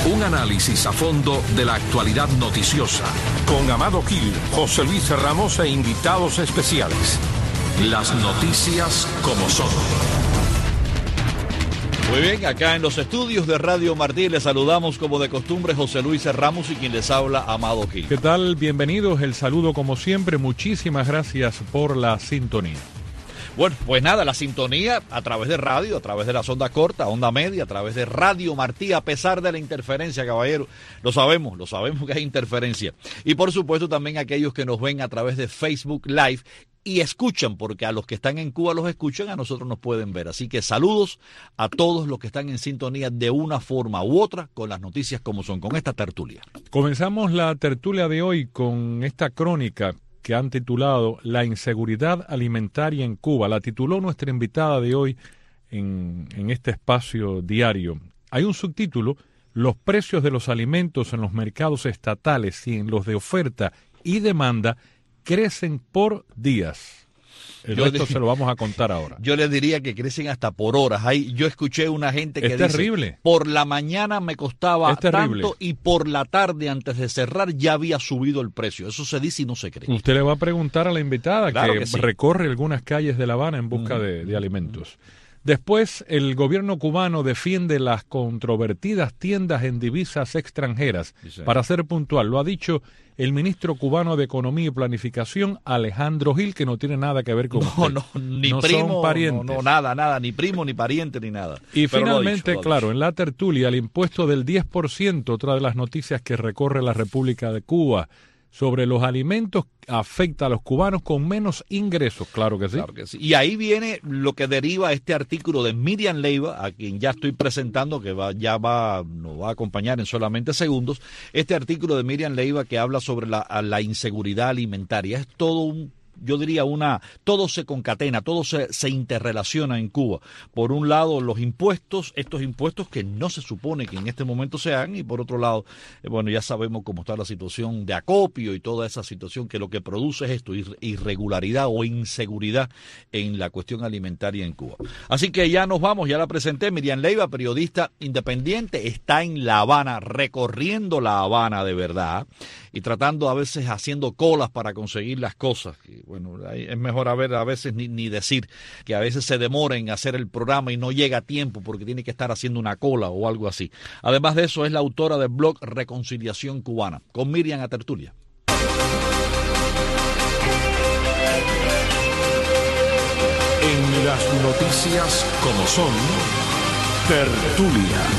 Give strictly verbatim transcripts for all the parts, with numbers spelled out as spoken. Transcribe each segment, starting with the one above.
Un análisis a fondo de la actualidad noticiosa. Con Amado Gil, José Luis Ramos e invitados especiales. Las noticias como son. Muy bien, acá en los estudios de Radio Martí les saludamos como de costumbre José Luis Ramos y quien les habla Amado Gil. ¿Qué tal? Bienvenidos, el saludo como siempre, muchísimas gracias por la sintonía. Bueno, pues nada, la sintonía a través de radio, a través de la sonda corta, onda media, a través de Radio Martí, a pesar de la interferencia, caballero. Lo sabemos, lo sabemos que hay interferencia. Y por supuesto también aquellos que nos ven a través de Facebook Live y escuchan, porque a los que están en Cuba los escuchan, a nosotros nos pueden ver. Así que saludos a todos los que están en sintonía de una forma u otra con las noticias como son, con esta tertulia. Comenzamos la tertulia de hoy con esta crónica que han titulado La inseguridad alimentaria en Cuba. La tituló nuestra invitada de hoy en, en este espacio diario. Hay un subtítulo, Los precios de los alimentos en los mercados estatales y en los de oferta y demanda crecen por días. El Yo resto le, se lo vamos a contar ahora. Yo les diría que crecen hasta por horas. Ahí yo escuché una gente que es dice, terrible. Por la mañana me costaba es terrible. tanto y por la tarde antes de cerrar ya había subido el precio. Eso se dice y no se cree. Usted le va a preguntar a la invitada claro que, que sí. recorre algunas calles de La Habana en busca mm. de, de alimentos. Después, el gobierno cubano defiende las controvertidas tiendas en divisas extranjeras. Sí. Para ser puntual, lo ha dicho el ministro cubano de Economía y Planificación, Alejandro Gil, que no tiene nada que ver con no, usted. No, ni no primo, son parientes. No, no, nada, nada, ni primo, ni pariente, ni nada. Y Pero finalmente, lo dicho, claro, en la tertulia, el impuesto del diez por ciento, otra de las noticias que recorre la República de Cuba, sobre los alimentos afecta a los cubanos con menos ingresos, claro que sí. Claro que sí. Y ahí viene lo que deriva este artículo de Miriam Leiva, a quien ya estoy presentando, que va, ya va, nos va a acompañar en solamente segundos. Este artículo de Miriam Leiva que habla sobre la, la inseguridad alimentaria. Es todo un Yo diría una, todo se concatena, todo se, se interrelaciona en Cuba. Por un lado, los impuestos, estos impuestos que no se supone que en este momento se hagan, y por otro lado, eh, bueno, ya sabemos cómo está la situación de acopio y toda esa situación que lo que produce es esto, irregularidad o inseguridad en la cuestión alimentaria en Cuba. Así que ya nos vamos, ya la presenté, Miriam Leiva, periodista independiente, está en La Habana, recorriendo La Habana de verdad, y tratando a veces haciendo colas para conseguir las cosas. Bueno, es mejor a, ver, a veces ni, ni decir que a veces se demora en hacer el programa y no llega a tiempo porque tiene que estar haciendo una cola o algo así. Además de eso, es la autora del blog Reconciliación Cubana. Con Miriam a tertulia. En las noticias como son, tertulia.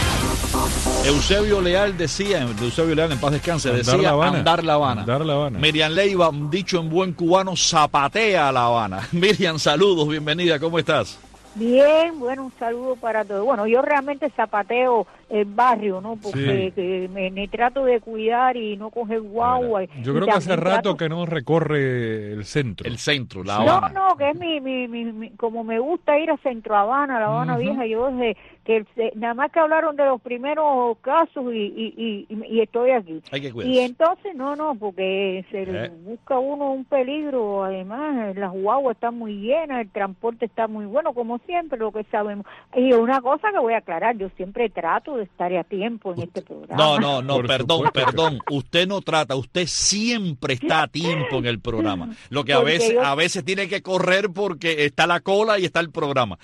Eusebio Leal decía, Eusebio Leal en paz descanse, andar decía la Habana, andar La Habana. Andar La Habana. Miriam Leiva, dicho en buen cubano, zapatea a La Habana. Miriam, saludos, bienvenida, ¿cómo estás? Bien, bueno, un saludo para todos. Bueno, yo realmente zapateo el barrio, ¿no? Porque sí. que me, me trato de cuidar y no coger guagua. Yo creo que hace rato trato... que no recorre el centro. El centro, La Habana. No, no, que es mi, mi, mi, mi como me gusta ir a Centro Habana, La Habana uh-huh. Vieja, yo desde que nada más que hablaron de los primeros casos y, y, y, y estoy aquí. Hay que cuidarse. Y entonces, no, no, porque se eh. busca uno un peligro, además las guaguas están muy llenas, el transporte está muy bueno, como siempre, lo que sabemos. Y una cosa que voy a aclarar, yo siempre trato de estar a tiempo en este programa. No, no, no, Por perdón, supuesto. perdón, usted no trata, usted siempre está a tiempo en el programa. Lo que a veces, yo... a veces tiene que correr porque está la cola y está el programa.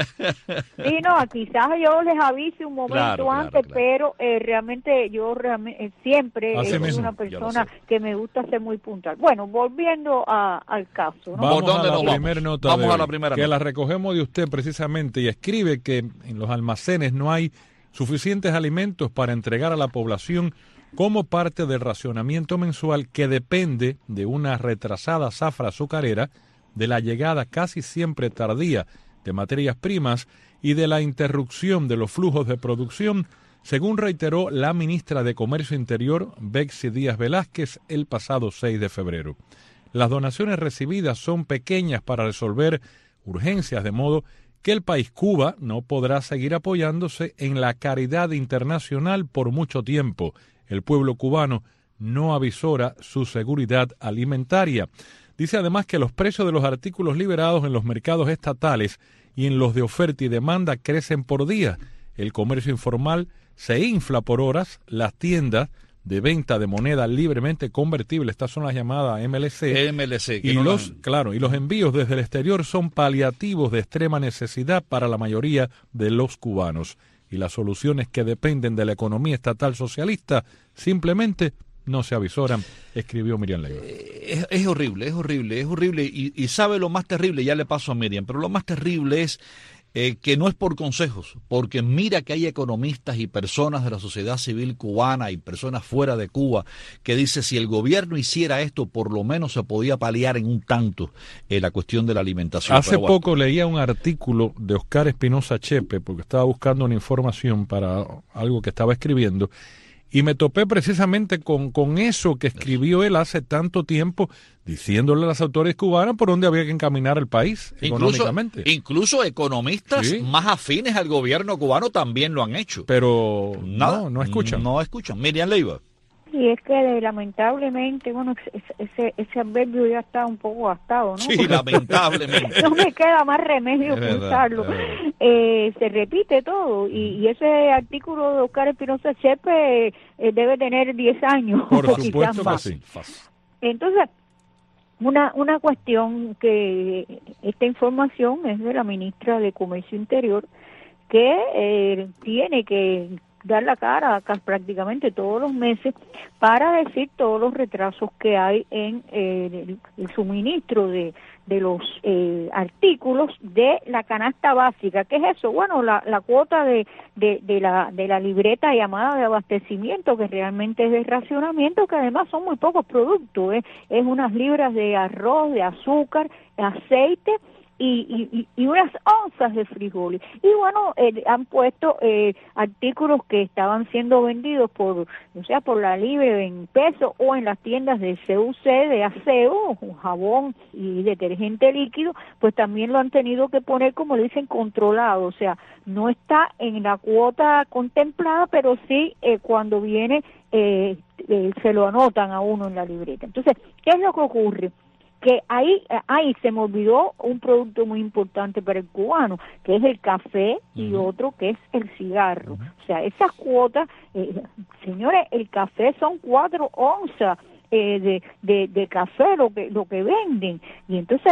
Sí, no, quizás yo les avise un momento claro, antes, claro, claro. pero eh, realmente yo realmente, siempre Así soy mismo. una persona que me gusta ser muy puntual. Bueno, volviendo a, al caso, ¿no? Vamos, ¿Por dónde a la nos primera vamos? nota Vamos de a la hoy, primera que nota. la recogemos de usted precisamente y escribe que en los almacenes no hay suficientes alimentos para entregar a la población como parte del racionamiento mensual que depende de una retrasada zafra azucarera, de la llegada casi siempre tardía de materias primas y de la interrupción de los flujos de producción, según reiteró la ministra de Comercio Interior, Betsy Díaz Velázquez, el pasado seis de febrero. Las donaciones recibidas son pequeñas para resolver urgencias, de modo que el país Cuba no podrá seguir apoyándose en la caridad internacional por mucho tiempo. El pueblo cubano no avisora su seguridad alimentaria. Dice además que los precios de los artículos liberados en los mercados estatales y en los de oferta y demanda crecen por día. El comercio informal se infla por horas, las tiendas de venta de moneda libremente convertible, estas son las llamadas M L C, M L C que y no los, la... claro, y los envíos desde el exterior son paliativos de extrema necesidad para la mayoría de los cubanos. Y las soluciones que dependen de la economía estatal socialista simplemente no se avisoran, escribió Miriam Leiva. Es, es horrible, es horrible, es horrible. Y, y sabe lo más terrible, ya le paso a Miriam, pero lo más terrible es eh, que no es por consejos, porque mira que hay economistas y personas de la sociedad civil cubana y personas fuera de Cuba que dice si el gobierno hiciera esto, por lo menos se podía paliar en un tanto eh, la cuestión de la alimentación. Hace bueno. poco leía un artículo de Oscar Espinosa Chepe, porque estaba buscando una información para algo que estaba escribiendo, y me topé precisamente con, con eso que escribió él hace tanto tiempo, diciéndole a las autoridades cubanas por dónde había que encaminar el país incluso, económicamente. Incluso economistas ¿Sí? más afines al gobierno cubano también lo han hecho. Pero Nada, no, no escuchan. No escuchan. Miriam Leiva. Y es que lamentablemente, bueno, ese ese adverbio ya está un poco gastado, ¿no? Sí, lamentablemente. No me queda más remedio que usarlo. Eh, se repite todo y, y ese artículo de Oscar Espinosa Chepe eh, debe tener diez años. Por supuesto que sí. Entonces, una una cuestión que esta información es de la ministra de Comercio Interior, que eh, tiene que dar la cara acá prácticamente todos los meses para decir todos los retrasos que hay en eh, el, el suministro de, de los eh, artículos de la canasta básica. ¿Qué es eso? Bueno, la, la cuota de, de, de, la, de la libreta llamada de abastecimiento, que realmente es de racionamiento, que además son muy pocos productos, ¿eh? Es unas libras de arroz, de azúcar, de aceite, Y, y, y unas onzas de frijoles. Y bueno, eh, han puesto eh, artículos que estaban siendo vendidos por, o sea, por la libre en pesos o en las tiendas de C U C, de aseo, jabón y detergente líquido, pues también lo han tenido que poner, como le dicen, controlado. O sea, no está en la cuota contemplada, pero sí eh, cuando viene eh, eh, se lo anotan a uno en la libreta. Entonces, ¿qué es lo que ocurre? Que ahí, ahí se me olvidó un producto muy importante para el cubano, que es el café y uh-huh. otro que es el cigarro. Uh-huh. O sea, esas cuotas, eh, señores, el café son cuatro onzas eh, de, de, de café lo que, lo que venden. Y entonces,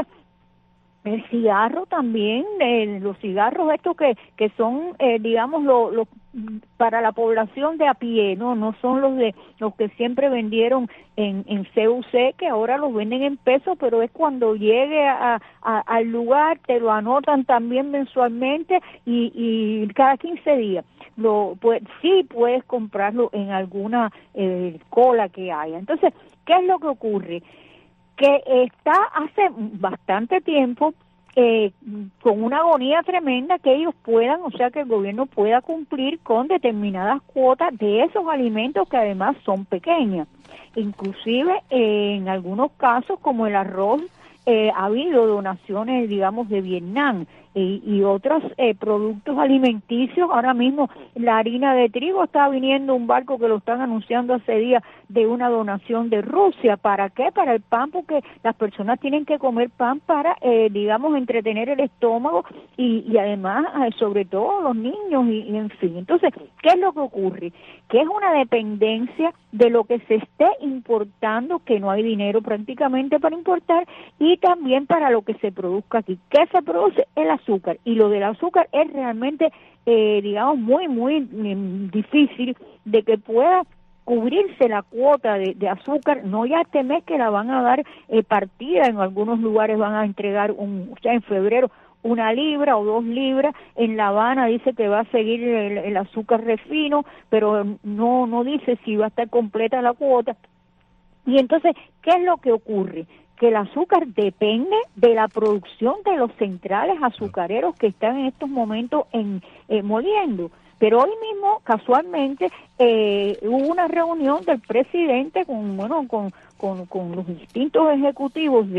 el cigarro también, eh, los cigarros estos que, que son, eh, digamos, los lo, para la población de a pie, no no son los de los que siempre vendieron en, en C U C, que ahora los venden en pesos, pero es cuando llegue a, a, al lugar, te lo anotan también mensualmente y, y cada quince días. Lo, pues, sí puedes comprarlo en alguna eh, cola que haya. Entonces, ¿qué es lo que ocurre? Que está hace bastante tiempo eh, con una agonía tremenda que ellos puedan, o sea, que el gobierno pueda cumplir con determinadas cuotas de esos alimentos que además son pequeñas. Inclusive eh, en algunos casos, como el arroz, eh, ha habido donaciones, digamos, de Vietnam y, y otros eh, productos alimenticios. Ahora mismo la harina de trigo está viniendo un barco que lo están anunciando hace días de una donación de Rusia. ¿Para qué? Para el pan, porque las personas tienen que comer pan para, eh, digamos, entretener el estómago y, y además, eh, sobre todo los niños y, y en fin. Entonces, ¿qué es lo que ocurre? Que es una dependencia de lo que se esté importando, que no hay dinero prácticamente para importar, y también para lo que se produzca aquí. ¿Qué se produce? El azúcar. Y lo del azúcar es realmente, eh, digamos, muy, muy eh, difícil de que pueda cubrirse la cuota de, de azúcar. No ya este mes que la van a dar eh, partida, en algunos lugares van a entregar, un, o sea, en febrero, una libra o dos libras. En La Habana dice que va a seguir el, el azúcar refino, pero no, no dice si va a estar completa la cuota. Y entonces, ¿qué es lo que ocurre? Que el azúcar depende de la producción de los centrales azucareros que están en estos momentos en eh, moliendo. Pero hoy mismo, casualmente, eh, hubo una reunión del presidente con, bueno, con, con, con los distintos ejecutivos de,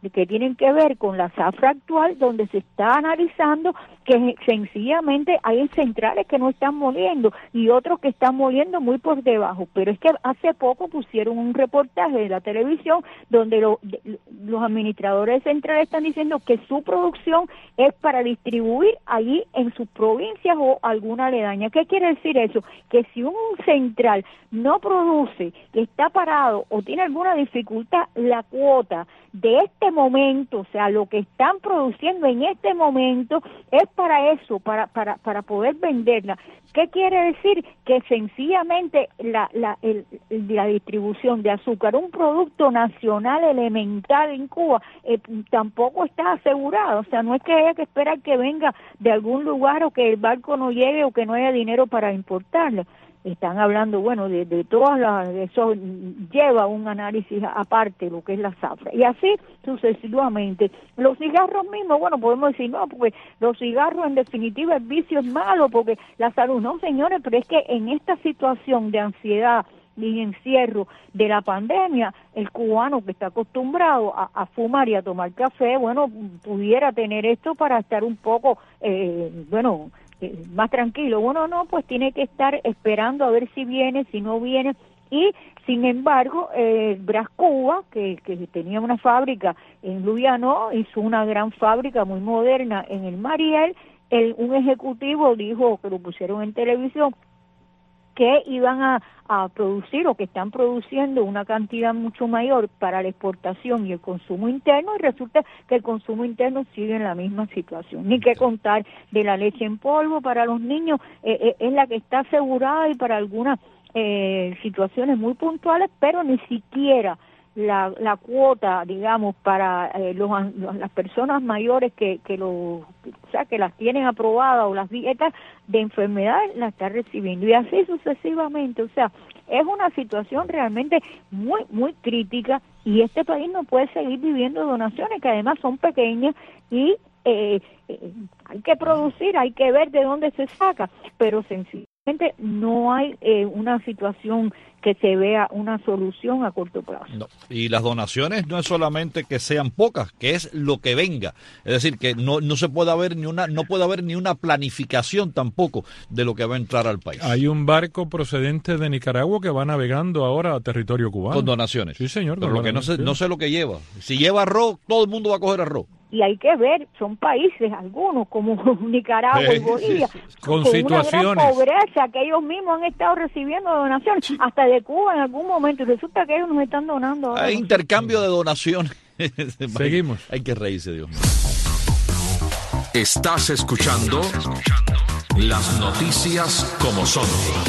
que tienen que ver con la zafra actual, donde se está analizando que sencillamente hay centrales que no están moliendo y otros que están moliendo muy por debajo. Pero es que hace poco pusieron un reportaje de la televisión donde lo, de, los administradores centrales están diciendo que su producción es para distribuir allí en sus provincias o alguna aledaña. ¿Qué quiere decir eso? Que si un central no produce, está parado o tiene alguna dificultad, la cuota de este momento, o sea, lo que están produciendo en este momento es para eso, para para para poder venderla. ¿Qué quiere decir? Que sencillamente la la el, la distribución de azúcar, un producto nacional elemental en Cuba, eh, tampoco está asegurado. O sea, no es que haya que esperar que venga de algún lugar o que el barco no llegue o que no haya dinero para importarla. Están hablando, bueno, de, de todas las, de eso lleva un análisis aparte, lo que es la zafra. Y así sucesivamente. Los cigarros mismos, bueno, podemos decir, no, porque los cigarros en definitiva el vicio es malo, porque la salud, no señores, pero es que en esta situación de ansiedad y encierro de la pandemia, el cubano que está acostumbrado a, a fumar y a tomar café, bueno, pudiera tener esto para estar un poco, eh, bueno, más tranquilo. Bueno, no, pues tiene que estar esperando a ver si viene, si no viene. Y sin embargo, eh, Brás Cuba, que, que tenía una fábrica en Luyanó, hizo una gran fábrica muy moderna en el Mariel. El, un ejecutivo dijo, que lo pusieron en televisión, que iban a, a producir o que están produciendo una cantidad mucho mayor para la exportación y el consumo interno, y resulta que el consumo interno sigue en la misma situación. Ni que contar de la leche en polvo para los niños, eh, eh, es la que está asegurada y para algunas eh, situaciones muy puntuales, pero ni siquiera la, la cuota, digamos, para eh, los, las personas mayores que, que lo, o sea, que las tienen aprobadas, o las dietas de enfermedades las está recibiendo, y así sucesivamente. O sea, es una situación realmente muy, muy crítica, y este país no puede seguir viviendo donaciones que además son pequeñas y eh, eh, hay que producir, hay que ver de dónde se saca, pero sencillamente no hay eh, una situación que se vea una solución a corto plazo. No. Y las donaciones no es solamente que sean pocas, que es lo que venga. Es decir, que no no se puede haber ni una no puede haber ni una planificación tampoco de lo que va a entrar al país. Hay un barco procedente de Nicaragua que va navegando ahora a territorio cubano. Con donaciones. Sí, señor. Pero lo que no sé, no sé lo que lleva. Si lleva arroz, todo el mundo va a coger arroz. Y hay que ver, son países, algunos como Nicaragua y Bolivia, con, con situaciones, una gran pobreza, que ellos mismos han estado recibiendo donaciones, sí, hasta de Cuba en algún momento, y resulta que ellos nos están donando ahora. Hay intercambio de donaciones. Seguimos. Hay que reírse, Dios mío. Estás escuchando las noticias como son.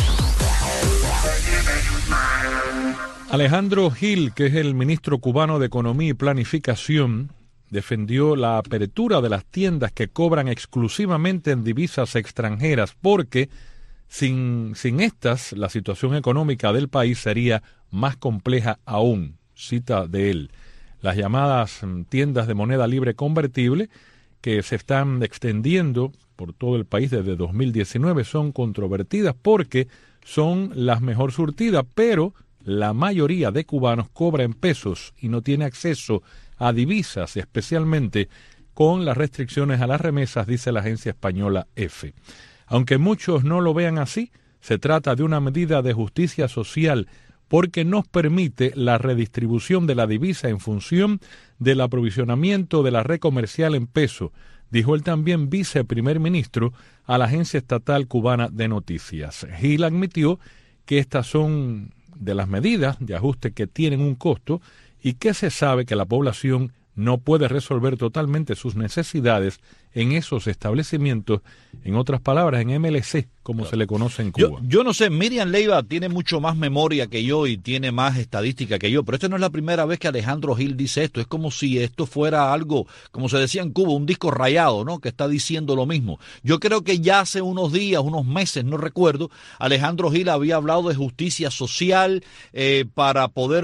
Alejandro Gil, que es el ministro cubano de Economía y Planificación, defendió la apertura de las tiendas que cobran exclusivamente en divisas extranjeras, porque sin, sin estas la situación económica del país sería más compleja aún. Cita de él. Las llamadas tiendas de moneda libre convertible, que se están extendiendo por todo el país desde dos mil diecinueve, son controvertidas porque son las mejor surtidas, pero la mayoría de cubanos cobra en pesos y no tiene acceso a divisas, especialmente con las restricciones a las remesas, dice la agencia española EFE. Aunque muchos no lo vean así, se trata de una medida de justicia social porque nos permite la redistribución de la divisa en función del aprovisionamiento de la red comercial en peso, dijo el también viceprimer ministro a la agencia estatal cubana de noticias. Gil admitió que estas son de las medidas de ajuste que tienen un costo y que se sabe que la población no puede resolver totalmente sus necesidades en esos establecimientos, en otras palabras, en M L C, como claro. se le conoce en Cuba. Yo, yo no sé, Miriam Leiva tiene mucho más memoria que yo y tiene más estadística que yo, pero esta no es la primera vez que Alejandro Gil dice esto. Es como si esto fuera algo, como se decía en Cuba, un disco rayado, ¿no?, que está diciendo lo mismo. Yo creo que ya hace unos días, unos meses, no recuerdo, Alejandro Gil había hablado de justicia social eh, para poder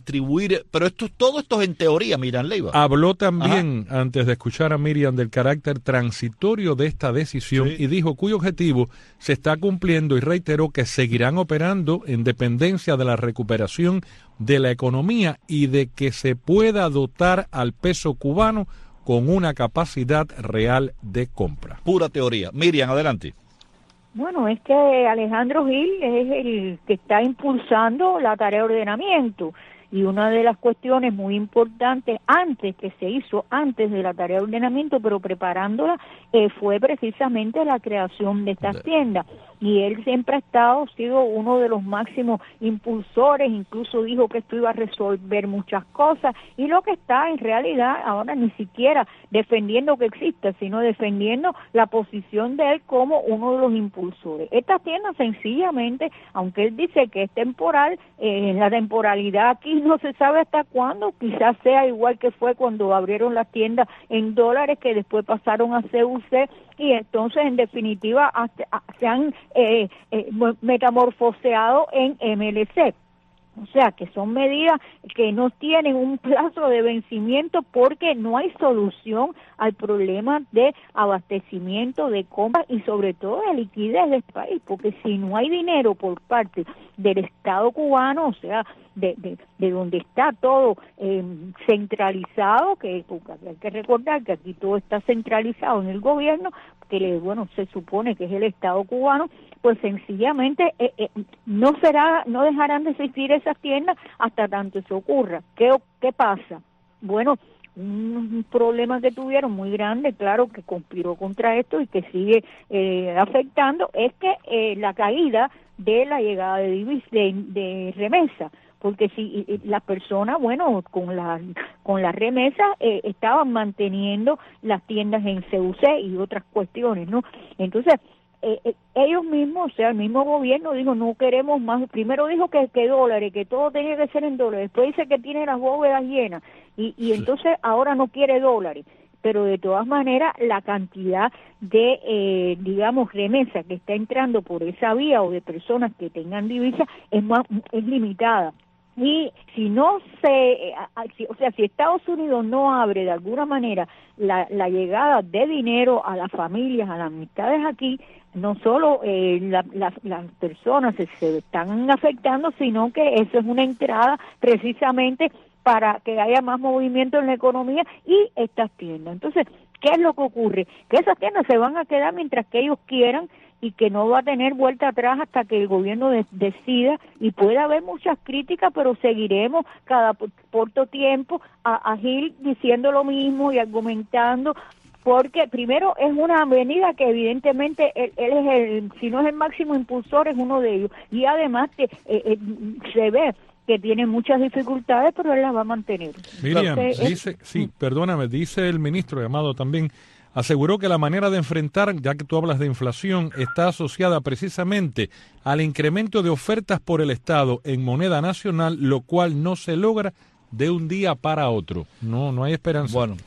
redistribuir, pero esto todo esto es en teoría, Miriam Leiva. Habló también, Ajá. antes de escuchar a Miriam, del carácter carácter transitorio de esta decisión sí. y dijo cuyo objetivo se está cumpliendo y reiteró que seguirán operando en dependencia de la recuperación de la economía y de que se pueda dotar al peso cubano con una capacidad real de compra. Pura teoría. Miriam, adelante. Bueno, es que Alejandro Gil es el que está impulsando la tarea de ordenamiento. Y una de las cuestiones muy importantes antes que se hizo, antes de la tarea de ordenamiento, pero preparándola, eh, fue precisamente la creación de estas tiendas. Y él siempre ha estado, sido uno de los máximos impulsores, incluso dijo que esto iba a resolver muchas cosas, y lo que está en realidad ahora ni siquiera defendiendo que exista, sino defendiendo la posición de él como uno de los impulsores. Estas tiendas sencillamente, aunque él dice que es temporal, eh, la temporalidad aquí no se sabe hasta cuándo, quizás sea igual que fue cuando abrieron las tiendas en dólares que después pasaron a C U C y entonces en definitiva hasta, se han eh, eh, metamorfoseado en M L C. O sea, que son medidas que no tienen un plazo de vencimiento porque no hay solución al problema de abastecimiento, de compra y sobre todo de liquidez de este país, porque si no hay dinero por parte del Estado cubano, o sea, de, de, de donde está todo eh, centralizado, que hay que recordar que aquí todo está centralizado en el gobierno, que le, bueno, se supone que es el Estado cubano, pues sencillamente eh, eh, no será, no dejarán de existir esas tiendas hasta tanto eso ocurra. ¿Qué, qué pasa? Bueno, un problema que tuvieron muy grande, claro, que conspiró contra esto y que sigue eh, afectando, es que eh, la caída de la llegada de, divis, de, de remesa, porque si las personas, bueno, con la con la remesa eh, estaban manteniendo las tiendas en C U C y otras cuestiones, ¿no? Entonces, eh, eh, ellos mismos, o sea, el mismo gobierno dijo, no queremos más, primero dijo que, que dólares, que todo tenía que ser en dólares, después dice que tiene las bóvedas llenas, y, y entonces ahora no quiere dólares, pero de todas maneras la cantidad de, eh, digamos, remesa que está entrando por esa vía o de personas que tengan divisas es, más, es limitada. Y si no se, o sea, si Estados Unidos no abre de alguna manera la, la llegada de dinero a las familias, a las amistades aquí, no solo eh, la, la, las personas se, se están afectando, sino que eso es una entrada precisamente para que haya más movimiento en la economía y estas tiendas. Entonces, ¿qué es lo que ocurre? Que esas tiendas se van a quedar mientras que ellos quieran y que no va a tener vuelta atrás hasta que el gobierno de, decida, y puede haber muchas críticas, pero seguiremos cada corto tiempo a, a Gil diciendo lo mismo y argumentando, porque primero es una avenida que evidentemente él, él es el, si no es el máximo impulsor, es uno de ellos, y además que, eh, eh, se ve que tiene muchas dificultades, pero él las va a mantener. Miriam, Entonces, dice, es, sí, perdóname, dice el ministro llamado también, aseguró que la manera de enfrentar, ya que tú hablas de inflación, está asociada precisamente al incremento de ofertas por el Estado en moneda nacional, lo cual no se logra de un día para otro. No, no hay esperanza. Bueno,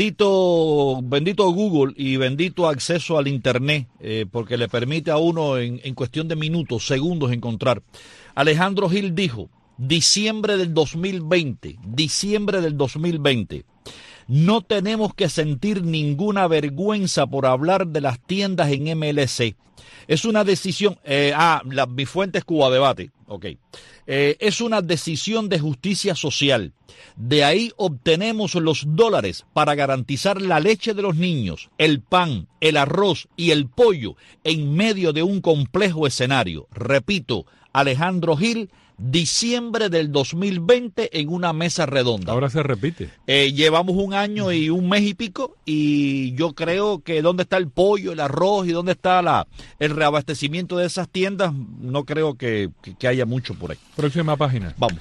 bendito, bendito Google y bendito acceso al Internet, eh, porque le permite a uno en, en cuestión de minutos, segundos encontrar. Alejandro Gil dijo, diciembre del dos mil veinte, diciembre del dos mil veinte, no tenemos que sentir ninguna vergüenza por hablar de las tiendas en M L C. Es una decisión, eh, ah, la, mi fuente es Cuba Debate, ok. Eh, es una decisión de justicia social. De ahí obtenemos los dólares para garantizar la leche de los niños, el pan, el arroz y el pollo en medio de un complejo escenario. Repito, Alejandro Gil, diciembre del dos mil veinte en una mesa redonda. Ahora se repite. Eh, llevamos un año y un mes y pico y yo creo que dónde está el pollo, el arroz y dónde está la el reabastecimiento de esas tiendas, no creo que, que, que haya mucho por ahí. Próxima página. Vamos.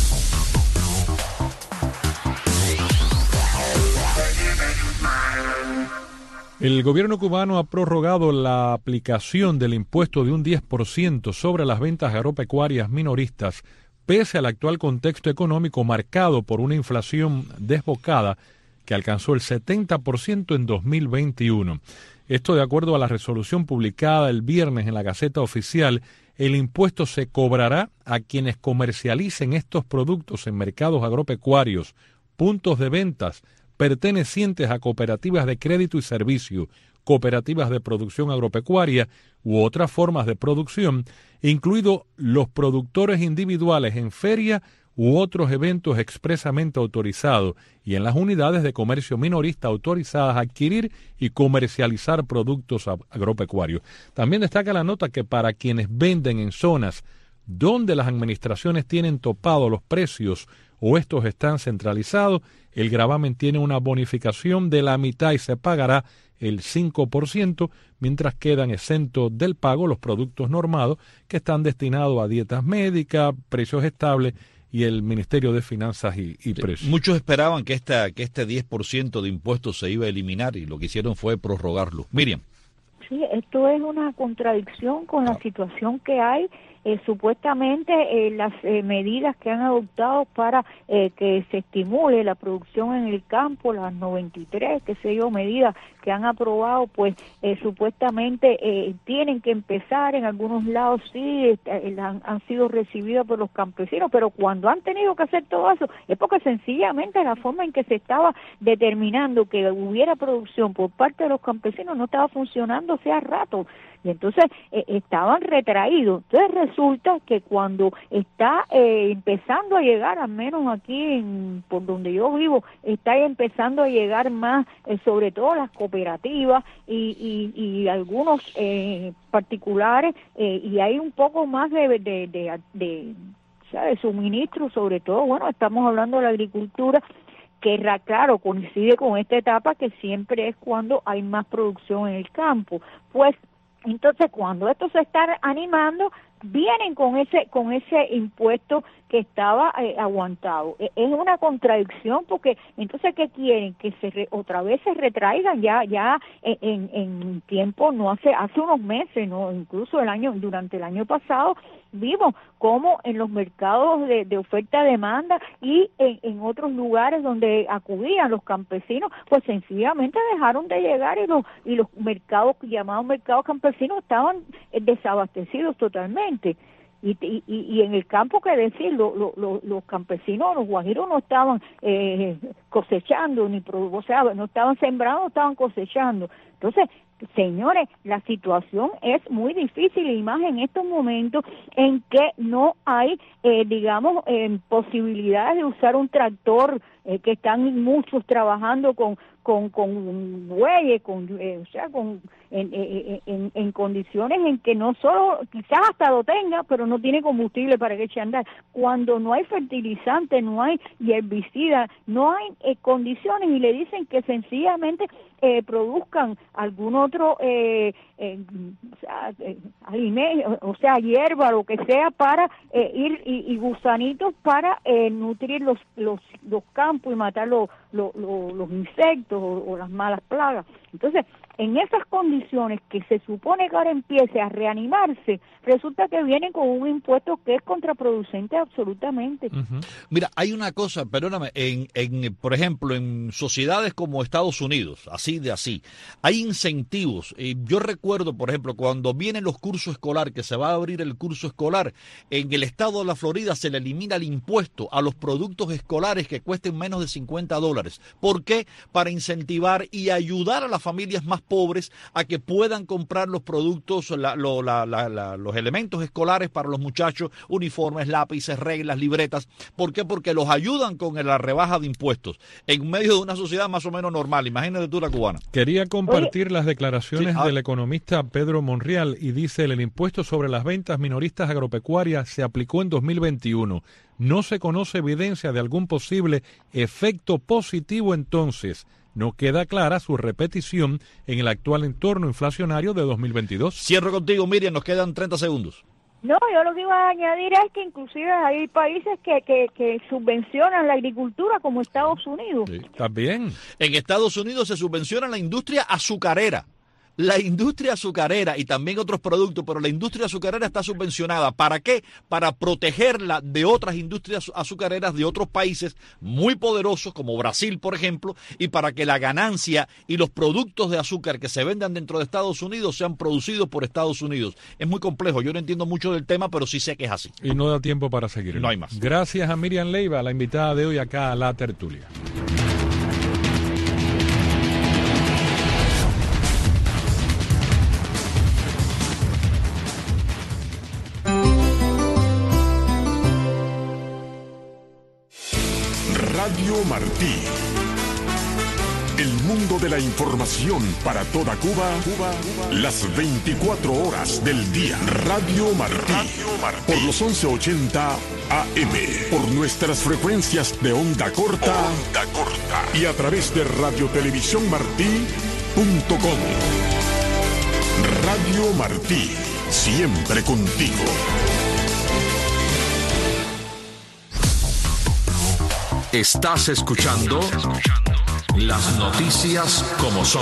El gobierno cubano ha prorrogado la aplicación del impuesto de un diez por ciento sobre las ventas agropecuarias minoristas, pese al actual contexto económico marcado por una inflación desbocada que alcanzó el setenta por ciento en dos mil veintiuno. Esto de acuerdo a la resolución publicada el viernes en la Gaceta Oficial. El impuesto se cobrará a quienes comercialicen estos productos en mercados agropecuarios, puntos de ventas, pertenecientes a cooperativas de crédito y servicio, cooperativas de producción agropecuaria u otras formas de producción, incluidos los productores individuales en feria u otros eventos expresamente autorizados y en las unidades de comercio minorista autorizadas a adquirir y comercializar productos agropecuarios. También destaca la nota que para quienes venden en zonas donde las administraciones tienen topados los precios o estos están centralizados, el gravamen tiene una bonificación de la mitad y se pagará el cinco por ciento, mientras quedan exentos del pago los productos normados que están destinados a dietas médicas, precios estables y el Ministerio de Finanzas y, y Precios. Muchos esperaban que, esta, que este diez por ciento de impuestos se iba a eliminar y lo que hicieron fue prorrogarlo. Miriam. Sí, esto es una contradicción con la situación que hay. Eh, supuestamente eh, las eh, medidas que han adoptado para eh, que se estimule la producción en el campo, las noventa y tres, qué sé yo, medidas que han aprobado, pues eh, supuestamente eh, tienen que empezar, en algunos lados sí, eh, han, han sido recibidas por los campesinos, pero cuando han tenido que hacer todo eso, es porque sencillamente la forma en que se estaba determinando que hubiera producción por parte de los campesinos no estaba funcionando hace rato. Y entonces eh, estaban retraídos. Entonces resulta que cuando está eh, empezando a llegar, al menos aquí en, por donde yo vivo, está empezando a llegar más, eh, sobre todo las cooperativas y, y, y algunos eh, particulares, eh, y hay un poco más de, de, de, de, de, o sea, de suministro, sobre todo, bueno, estamos hablando de la agricultura, que claro, coincide con esta etapa que siempre es cuando hay más producción en el campo. Pues entonces, cuando esto se está animando, vienen con ese con ese impuesto que estaba eh, aguantado. Es una contradicción porque entonces ¿qué quieren? Que se re, otra vez se retraigan ya ya en, en tiempo, no hace hace unos meses, no, incluso el año durante el año pasado vimos cómo en los mercados de, de oferta-demanda y en, en otros lugares donde acudían los campesinos, pues sencillamente dejaron de llegar y los y los mercados llamados mercados campesinos estaban eh, desabastecidos totalmente. Y, y, y en el campo, que decir, lo, lo, lo, los campesinos, los guajiros no estaban eh, cosechando, ni o sea, no estaban sembrando, no estaban cosechando. Entonces, señores, la situación es muy difícil y más en estos momentos en que no hay, eh, digamos, eh, posibilidades de usar un tractor, eh, que están muchos trabajando con con con bueyes, con eh, o sea, con en, en, en, en condiciones en que no solo, quizás hasta lo tenga, pero no tiene combustible para que eche a andar. Cuando no hay fertilizante, no hay herbicida, no hay eh, condiciones, y le dicen que sencillamente eh, produzcan algún otro eh, eh, o sea, eh, alimento, o sea, hierba, lo que sea, para eh, ir y, y gusanitos para eh, nutrir los, los los campos y matar los, los, los, los insectos o, o las malas plagas. Entonces, en esas condiciones que se supone que ahora empiece a reanimarse, resulta que vienen con un impuesto que es contraproducente absolutamente. Uh-huh. Mira, hay una cosa, perdóname, en, en, por ejemplo, en sociedades como Estados Unidos, así de así, hay incentivos. Eh, yo recuerdo, por ejemplo, cuando vienen los cursos escolares, que se va a abrir el curso escolar, en el estado de la Florida se le elimina el impuesto a los productos escolares que cuesten menos de cincuenta dólares. ¿Por qué? Para incentivar y ayudar a las familias más pobres a que puedan comprar los productos, la, lo, la, la, la, los elementos escolares para los muchachos, uniformes, lápices, reglas, libretas. ¿Por qué? Porque los ayudan con la rebaja de impuestos en medio de una sociedad más o menos normal. Imagínate tú la cubana. Quería compartir Oye. las declaraciones sí, ah. del economista Pedro Monreal, y dice: el impuesto sobre las ventas minoristas agropecuarias se aplicó en dos mil veintiuno. No se conoce evidencia de algún posible efecto positivo entonces. No queda clara su repetición en el actual entorno inflacionario de dos mil veintidós. Cierro contigo, Miriam, nos quedan treinta segundos. No, yo lo que iba a añadir es que inclusive hay países que, que, que subvencionan la agricultura, como Estados Unidos. Sí, también. En Estados Unidos se subvenciona la industria azucarera. La industria azucarera y también otros productos, pero la industria azucarera está subvencionada. ¿Para qué? Para protegerla de otras industrias azucareras de otros países muy poderosos, como Brasil, por ejemplo, y para que la ganancia y los productos de azúcar que se vendan dentro de Estados Unidos sean producidos por Estados Unidos. Es muy complejo, yo no entiendo mucho del tema, pero sí sé que es así. Y no da tiempo para seguir. No hay más. Gracias a Miriam Leiva, la invitada de hoy acá a La Tertulia. Radio Martí. El mundo de la información para toda Cuba, Cuba, las veinticuatro horas del día. Radio Martí. Radio Martí. Por los once ochenta A M. Por nuestras frecuencias de onda corta. Onda corta. Y a través de radiotelevisión martí punto com. Radio Martí. Siempre contigo. Estás escuchando las noticias como son.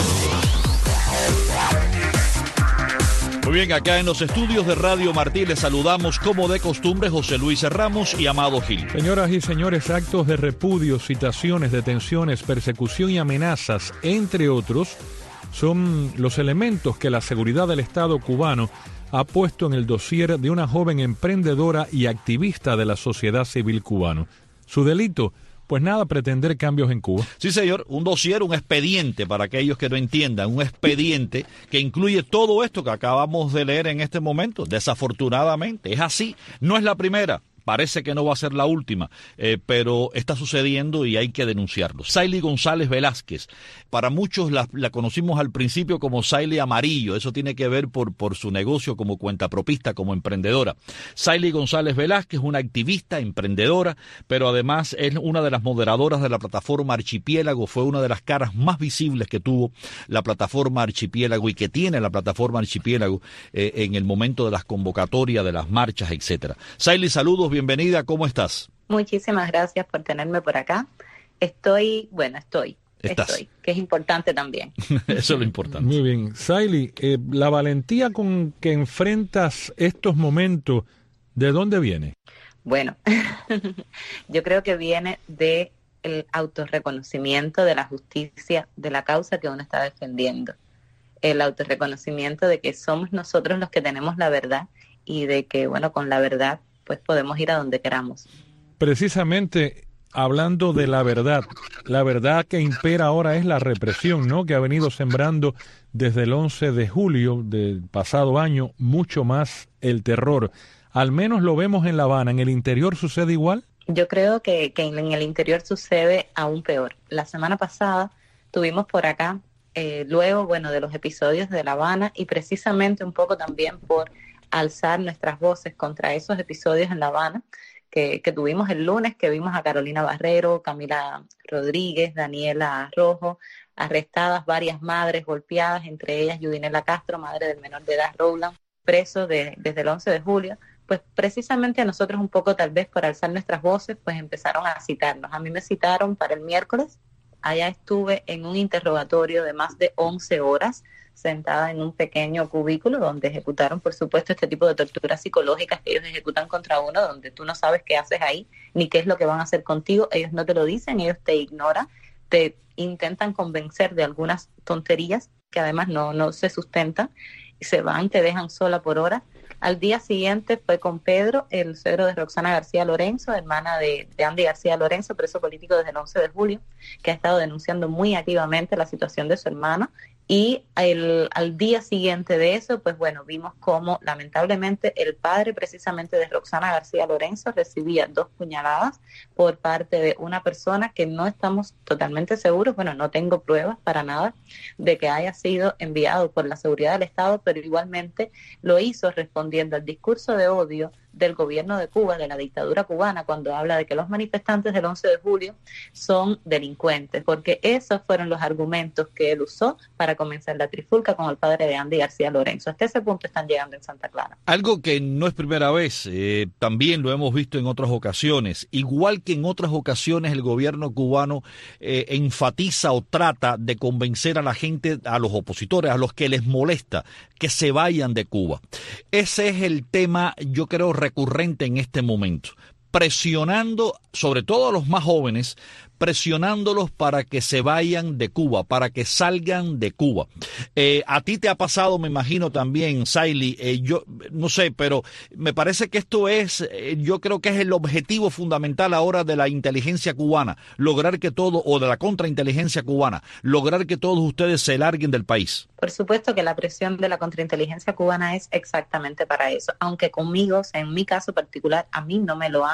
Muy bien, acá en los estudios de Radio Martí les saludamos como de costumbre José Luis Ramos y Amado Gil. Señoras y señores, actos de repudio, citaciones, detenciones, persecución y amenazas, entre otros, son los elementos que la seguridad del Estado cubano ha puesto en el dossier de una joven emprendedora y activista de la sociedad civil cubana. Su delito, pues nada, pretender cambios en Cuba. Sí, señor, un dossier, un expediente, para aquellos que no entiendan, un expediente que incluye todo esto que acabamos de leer en este momento. Desafortunadamente, es así, no es la primera. Parece que no va a ser la última, eh, pero está sucediendo y hay que denunciarlo. Saily González Velázquez, para muchos la, la conocimos al principio como Saily Amarillo, eso tiene que ver por, por su negocio como cuentapropista, como emprendedora. Saily González Velázquez, una activista, emprendedora, pero además es una de las moderadoras de la plataforma Archipiélago, fue una de las caras más visibles que tuvo la plataforma Archipiélago y que tiene la plataforma Archipiélago eh, en el momento de las convocatorias, de las marchas, etcétera. Saily, saludos. Bienvenida, ¿cómo estás? Muchísimas gracias por tenerme por acá. Estoy, bueno, estoy, Estás. estoy, que es importante también. Eso es lo importante. Muy bien. Saily, eh, la valentía con que enfrentas estos momentos, ¿de dónde viene? Bueno, yo creo que viene de el autorreconocimiento de la justicia, de la causa que uno está defendiendo. El autorreconocimiento de que somos nosotros los que tenemos la verdad y de que, bueno, con la verdad pues podemos ir a donde queramos. Precisamente hablando de la verdad, la verdad que impera ahora es la represión, ¿no? Que ha venido sembrando desde el once de julio del pasado año mucho más el terror. Al menos lo vemos en La Habana. ¿En el interior sucede igual? Yo creo que, que en el interior sucede aún peor. La semana pasada tuvimos por acá, eh, luego, bueno, de los episodios de La Habana y precisamente un poco también por alzar nuestras voces contra esos episodios en La Habana que, que tuvimos el lunes, que vimos a Carolina Barrero, Camila Rodríguez, Daniela Rojo, arrestadas varias madres golpeadas, entre ellas Yudinela Castro, madre del menor de edad Rowland, preso de, desde el once de julio. Pues precisamente a nosotros un poco tal vez por alzar nuestras voces, pues empezaron a citarnos. A mí me citaron para el miércoles, allá estuve en un interrogatorio de más de once horas, sentada en un pequeño cubículo donde ejecutaron, por supuesto, este tipo de torturas psicológicas que ellos ejecutan contra uno, donde tú no sabes qué haces ahí, ni qué es lo que van a hacer contigo. Ellos no te lo dicen, ellos te ignoran, te intentan convencer de algunas tonterías que además no, no se sustentan, y se van, te dejan sola por horas. Al día siguiente fue con Pedro, el suegro de Roxana García Lorenzo, hermana de, de Andy García Lorenzo, preso político desde el once de julio, que ha estado denunciando muy activamente la situación de su hermano. Y el, al día siguiente de eso, pues bueno, vimos cómo lamentablemente el padre precisamente de Roxana García Lorenzo recibía dos puñaladas por parte de una persona que no estamos totalmente seguros, bueno, no tengo pruebas para nada de que haya sido enviado por la seguridad del Estado, pero igualmente lo hizo respondiendo al discurso de odio del gobierno de Cuba, de la dictadura cubana, cuando habla de que los manifestantes del once de julio son delincuentes, porque esos fueron los argumentos que él usó para comenzar la trifulca con el padre de Andy García Lorenzo. Hasta ese punto están llegando en Santa Clara. Algo que no es primera vez, eh, también lo hemos visto en otras ocasiones. Igual que en otras ocasiones el gobierno cubano eh, enfatiza o trata de convencer a la gente, a los opositores, a los que les molesta, que se vayan de Cuba. Ese es el tema, yo creo, recurrente en este momento, presionando sobre todo a los más jóvenes, presionándolos para que se vayan de Cuba, para que salgan de Cuba. Eh, a ti te ha pasado, me imagino también, Saily, eh, yo no sé, pero me parece que esto es, eh, yo creo que es el objetivo fundamental ahora de la inteligencia cubana, lograr que todo, o de la contrainteligencia cubana, lograr que todos ustedes se larguen del país. Por supuesto que la presión de la contrainteligencia cubana es exactamente para eso, aunque conmigo, en mi caso particular, a mí no me lo han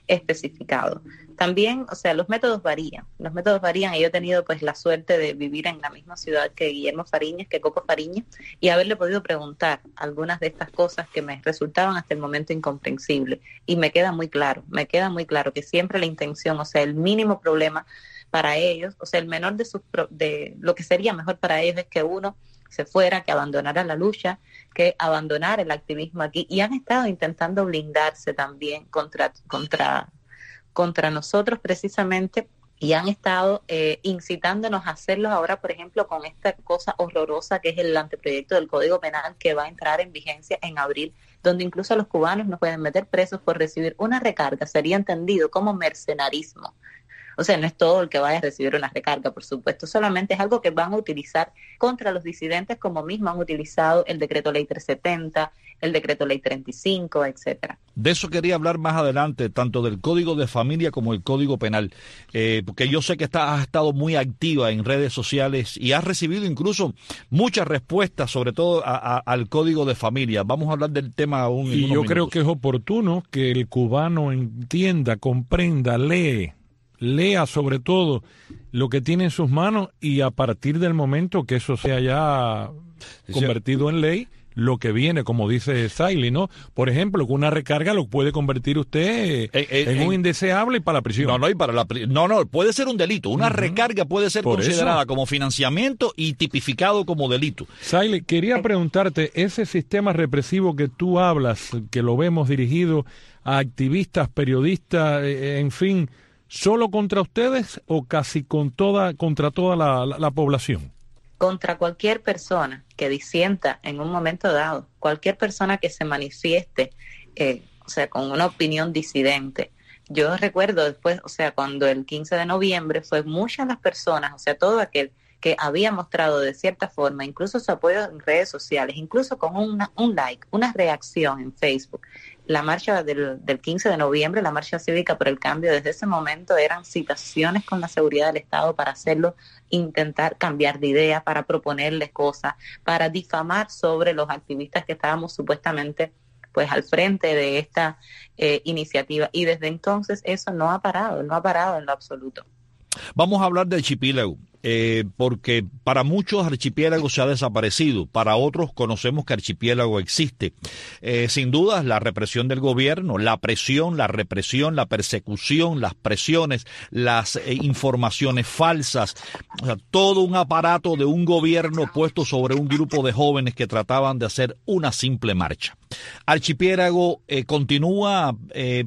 especificado. También, o sea, los métodos varían, los métodos varían y yo he tenido pues la suerte de vivir en la misma ciudad que Guillermo Fariñas, que Coco Fariñas, y haberle podido preguntar algunas de estas cosas que me resultaban hasta el momento incomprensibles. Y me queda muy claro, me queda muy claro que siempre la intención, o sea, el mínimo problema para ellos, o sea, el menor de sus pro- de lo que sería mejor para ellos es que uno se fuera, que abandonara la lucha, que abandonara el activismo aquí, y han estado intentando blindarse también contra contra contra nosotros precisamente, y han estado eh, incitándonos a hacerlos ahora, por ejemplo, con esta cosa horrorosa que es el anteproyecto del Código Penal que va a entrar en vigencia en abril, donde incluso a los cubanos nos pueden meter presos por recibir una recarga, sería entendido como mercenarismo. O sea, no es todo el que vaya a recibir una recarga, por supuesto, solamente es algo que van a utilizar contra los disidentes, como mismo han utilizado el decreto ley trescientos setenta, el decreto ley treinta y cinco, etcétera. De eso quería hablar más adelante, tanto del Código de Familia como el Código Penal, eh, porque yo sé que está, has estado muy activa en redes sociales y has recibido incluso muchas respuestas, sobre todo a, a, al Código de Familia. Vamos a hablar del tema aún en Y unos yo minutos. creo que es oportuno que el cubano entienda, comprenda, lee, lea sobre todo lo que tiene en sus manos, y a partir del momento que eso sea ya convertido en ley, lo que viene, como dice Saily, ¿no? Por ejemplo, que una recarga lo puede convertir usted eh, eh, en un eh, indeseable y para la prisión. No, no, y para la pri- no, no, puede ser un delito. Una uh-huh. recarga puede ser Por considerada eso. como financiamiento y tipificado como delito. Saily, quería preguntarte, ese sistema represivo que tú hablas, que lo vemos dirigido a activistas, periodistas, eh, en fin, ¿solo contra ustedes o casi con toda, contra toda la, la, la población? Contra cualquier persona que disienta en un momento dado, cualquier persona que se manifieste, eh, o sea, con una opinión disidente. Yo recuerdo después, o sea, cuando el quince de noviembre fue muchas las personas, o sea, todo aquel que había mostrado de cierta forma, incluso su apoyo en redes sociales, incluso con una, un like, una reacción en Facebook. La marcha del, del quince de noviembre, la marcha cívica por el cambio, desde ese momento eran citaciones con la seguridad del Estado para hacerlo, intentar cambiar de idea, para proponerles cosas, para difamar sobre los activistas que estábamos supuestamente pues al frente de esta eh, iniciativa. Y desde entonces eso no ha parado, no ha parado en lo absoluto. Vamos a hablar del archipiélago, eh, porque para muchos archipiélagos se ha desaparecido, para otros conocemos que archipiélago existe. Eh, sin duda, la represión del gobierno, la presión, la represión, la persecución, las presiones, las eh, informaciones falsas, o sea, todo un aparato de un gobierno puesto sobre un grupo de jóvenes que trataban de hacer una simple marcha. Archipiélago eh, continúa, eh,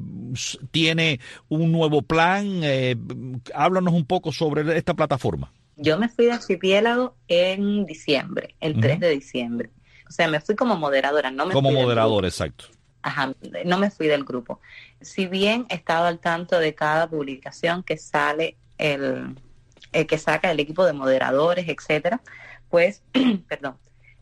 tiene un nuevo plan, eh, háblanos un poco sobre esta plataforma. Yo me fui de Archipiélago en diciembre, el uh-huh. tres de diciembre. O sea, me fui como moderadora, no me Como fui moderadora, exacto. Ajá, no me fui del grupo. Si bien he estado al tanto de cada publicación que sale, el, el que saca el equipo de moderadores, etcétera, pues, perdón,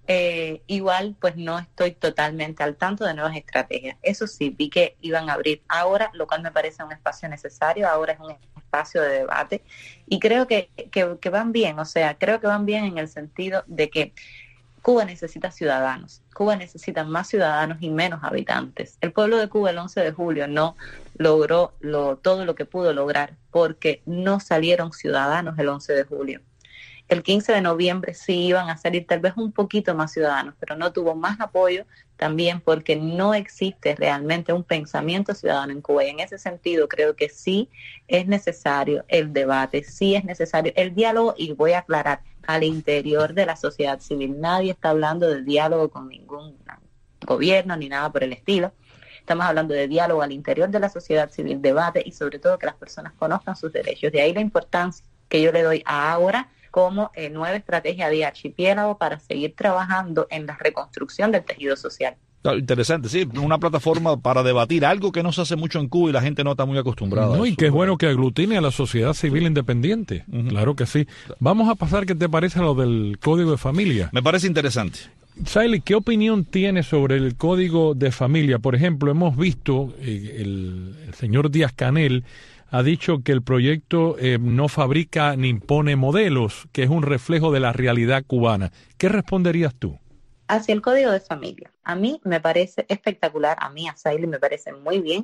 Eh, igual pues no estoy totalmente al tanto de nuevas estrategias. Eso sí, vi que iban a abrir ahora, lo cual me parece un espacio necesario, ahora es un espacio de debate y creo que, que, que van bien, o sea, creo que van bien en el sentido de que Cuba necesita ciudadanos, Cuba necesita más ciudadanos y menos habitantes. El pueblo de Cuba el once de julio no logró lo, todo lo que pudo lograr porque no salieron ciudadanos el once de julio. El quince de noviembre sí iban a salir tal vez un poquito más ciudadanos, pero no tuvo más apoyo también porque no existe realmente un pensamiento ciudadano en Cuba. Y en ese sentido creo que sí es necesario el debate, sí es necesario el diálogo, y voy a aclarar, al interior de la sociedad civil. Nadie está hablando de diálogo con ningún gobierno ni nada por el estilo. Estamos hablando de diálogo al interior de la sociedad civil, debate y sobre todo que las personas conozcan sus derechos. De ahí la importancia que yo le doy a ahora como eh, nueva estrategia de Archipiélago para seguir trabajando en la reconstrucción del tejido social. Interesante, sí, una plataforma para debatir algo que no se hace mucho en Cuba y la gente no está muy acostumbrada. No, a y eso, que es bueno que aglutine a la sociedad civil independiente. Uh-huh. Claro que sí. Vamos a pasar, ¿qué te parece lo del Código de Familia? Me parece interesante. Saily, ¿qué opinión tienes sobre el Código de Familia? Por ejemplo, hemos visto eh, el, el señor Díaz-Canel ha dicho que el proyecto eh, no fabrica ni impone modelos, que es un reflejo de la realidad cubana. ¿Qué responderías tú? Hacia el Código de Familia. A mí me parece espectacular, a mí, a Saily, me parece muy bien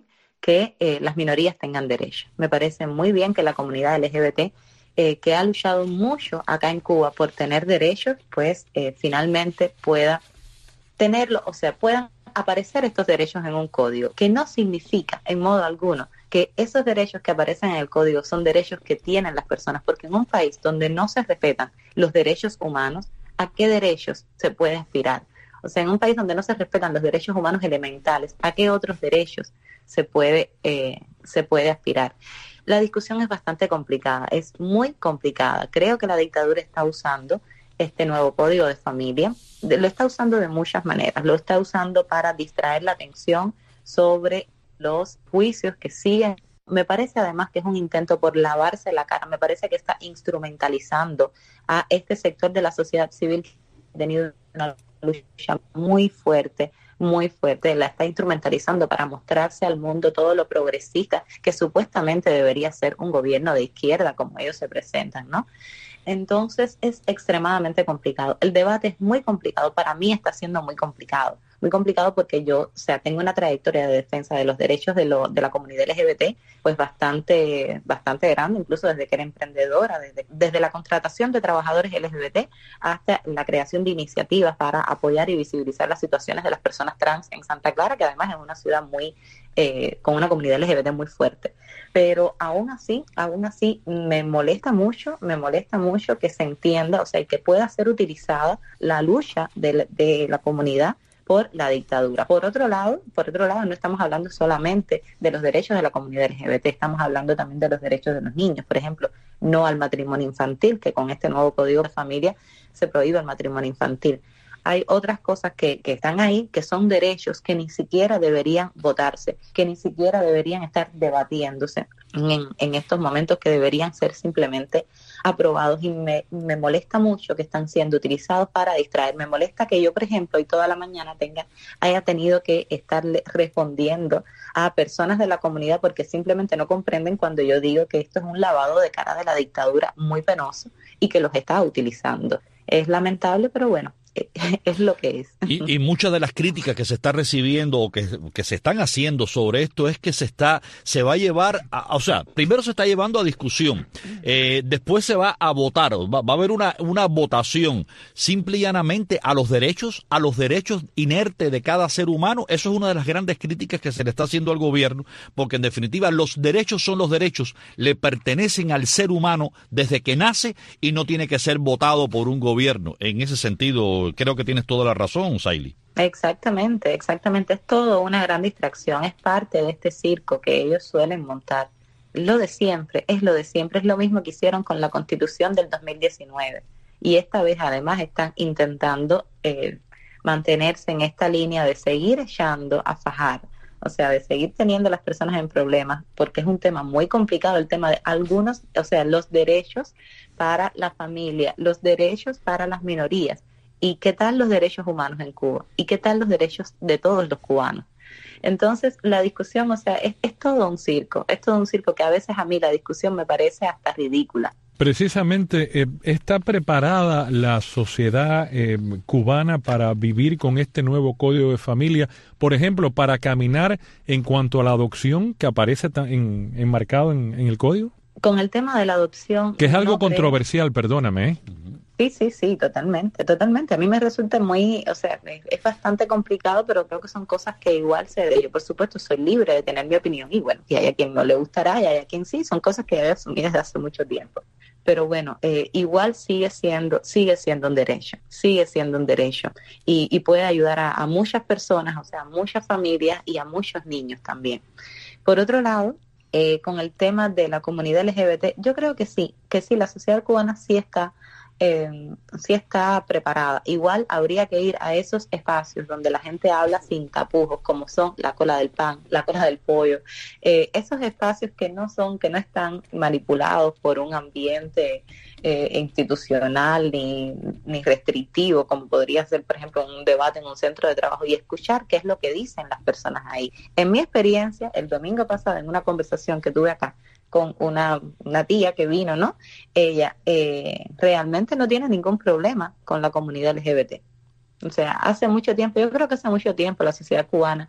que eh, las minorías tengan derechos. Me parece muy bien que la comunidad L G B T, eh, que ha luchado mucho acá en Cuba por tener derechos, pues eh, finalmente pueda tenerlo, o sea, puedan aparecer estos derechos en un código, que no significa en modo alguno que esos derechos que aparecen en el código son derechos que tienen las personas, porque en un país donde no se respetan los derechos humanos, ¿a qué derechos se puede aspirar? O sea, en un país donde no se respetan los derechos humanos elementales, ¿a qué otros derechos se puede, eh, se puede aspirar? La discusión es bastante complicada, es muy complicada. Creo que la dictadura está usando este nuevo código de familia, de, lo está usando de muchas maneras, lo está usando para distraer la atención sobre los juicios que siguen. Me parece además que es un intento por lavarse la cara, me parece que está instrumentalizando a este sector de la sociedad civil que ha tenido una lucha muy fuerte, muy fuerte, la está instrumentalizando para mostrarse al mundo todo lo progresista que supuestamente debería ser un gobierno de izquierda como ellos se presentan, ¿no? Entonces es extremadamente complicado. El debate es muy complicado, para mí está siendo muy complicado. Muy complicado porque yo, o sea, tengo una trayectoria de defensa de los derechos de, lo, de la comunidad L G B T, pues bastante, bastante grande, incluso desde que era emprendedora, desde, desde la contratación de trabajadores L G B T hasta la creación de iniciativas para apoyar y visibilizar las situaciones de las personas trans en Santa Clara, que además es una ciudad muy, eh, con una comunidad L G B T muy fuerte. Pero aún así, aún así me molesta mucho, me molesta mucho que se entienda, o sea, y que pueda ser utilizada la lucha de, de la comunidad por la dictadura. Por otro lado, por otro lado, no estamos hablando solamente de los derechos de la comunidad L G B T, estamos hablando también de los derechos de los niños. Por ejemplo, no al matrimonio infantil, que con este nuevo código de familia se prohíbe el matrimonio infantil. Hay otras cosas que, que están ahí, que son derechos que ni siquiera deberían votarse, que ni siquiera deberían estar debatiéndose en, en estos momentos, que deberían ser simplemente aprobados. Y me, me molesta mucho que están siendo utilizados para distraer. Me molesta que yo, por ejemplo, hoy toda la mañana tenga, haya tenido que estarle respondiendo a personas de la comunidad porque simplemente no comprenden cuando yo digo que esto es un lavado de cara de la dictadura muy penoso y que los está utilizando. Es lamentable, pero bueno, es lo que es. Y, y muchas de las críticas que se está recibiendo o que, que se están haciendo sobre esto es que se está, se va a llevar, a, o sea, primero se está llevando a discusión, eh, después se va a votar, va, va a haber una, una votación simple y llanamente a los derechos, a los derechos inertes de cada ser humano. Eso es una de las grandes críticas que se le está haciendo al gobierno, porque en definitiva los derechos son los derechos, le pertenecen al ser humano desde que nace y no tiene que ser votado por un gobierno. En ese sentido, creo que tienes toda la razón, Saily. Exactamente, exactamente. Es todo una gran distracción, es parte de este circo que ellos suelen montar. Lo de siempre, es lo de siempre, es lo mismo que hicieron con la Constitución del dos mil diecinueve. Y esta vez además están intentando eh, mantenerse en esta línea de seguir echando a fajar, o sea, de seguir teniendo a las personas en problemas, porque es un tema muy complicado, el tema de algunos, o sea, los derechos para la familia, los derechos para las minorías. ¿Y qué tal los derechos humanos en Cuba? ¿Y qué tal los derechos de todos los cubanos? Entonces, la discusión, o sea, es, es todo un circo, es todo un circo que a veces a mí la discusión me parece hasta ridícula. Precisamente, eh, ¿está preparada la sociedad eh, cubana para vivir con este nuevo código de familia? Por ejemplo, para caminar en cuanto a la adopción que aparece en, enmarcado en, en el código. Con el tema de la adopción... Que es algo no controversial, creo. Perdóname, ¿eh? Sí, sí, sí, totalmente, totalmente. A mí me resulta muy, o sea, es, es bastante complicado, pero creo que son cosas que igual se de. Yo, por supuesto, soy libre de tener mi opinión y bueno, y hay a quien no le gustará y hay a quien sí, son cosas que he asumido desde hace mucho tiempo. Pero bueno, eh, igual sigue siendo, sigue siendo un derecho, sigue siendo un derecho y, y puede ayudar a, a muchas personas, o sea, a muchas familias y a muchos niños también. Por otro lado, eh, con el tema de la comunidad L G B T, yo creo que sí, que sí, la sociedad cubana sí está Eh, sí está preparada. Igual habría que ir a esos espacios donde la gente habla sin tapujos, como son la cola del pan, la cola del pollo, eh, esos espacios que no son, que no están manipulados por un ambiente eh, institucional ni, ni restrictivo, como podría ser, por ejemplo, un debate en un centro de trabajo, y escuchar qué es lo que dicen las personas ahí. En mi experiencia, el domingo pasado, en una conversación que tuve acá con una, una tía que vino, ¿no? Ella eh, realmente no tiene ningún problema con la comunidad L G B T. O sea, hace mucho tiempo, yo creo que hace mucho tiempo la sociedad cubana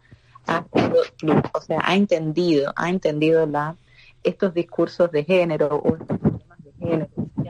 ha sido luz, o sea, ha entendido, ha entendido la, estos discursos de género o estos problemas de género.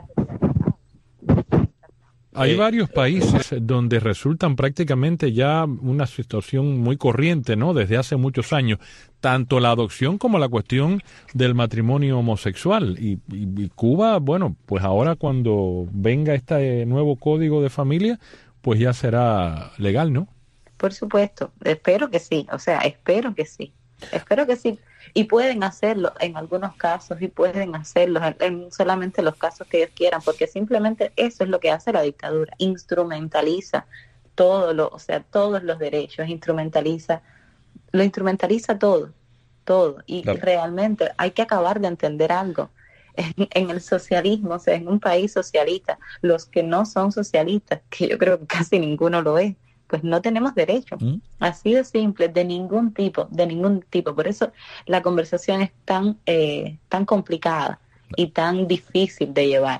Hay Eh, varios países donde resultan prácticamente ya una situación muy corriente, ¿no? Desde hace muchos años, tanto la adopción como la cuestión del matrimonio homosexual. Y, y, y Cuba, bueno, pues ahora cuando venga este nuevo código de familia, pues ya será legal, ¿no? Por supuesto, espero que sí, o sea, espero que sí, espero que sí. Y pueden hacerlo en algunos casos y pueden hacerlo en, en solamente los casos que ellos quieran, porque simplemente eso es lo que hace la dictadura, instrumentaliza todo lo, o sea, todos los derechos, instrumentaliza, lo instrumentaliza todo, todo. Y claro, realmente hay que acabar de entender algo. En, en el socialismo, o sea, en un país socialista, los que no son socialistas, que yo creo que casi ninguno lo es, pues no tenemos derecho, ¿Mm? así de simple, de ningún tipo, de ningún tipo. Por eso la conversación es tan, eh, tan complicada y tan difícil de llevar.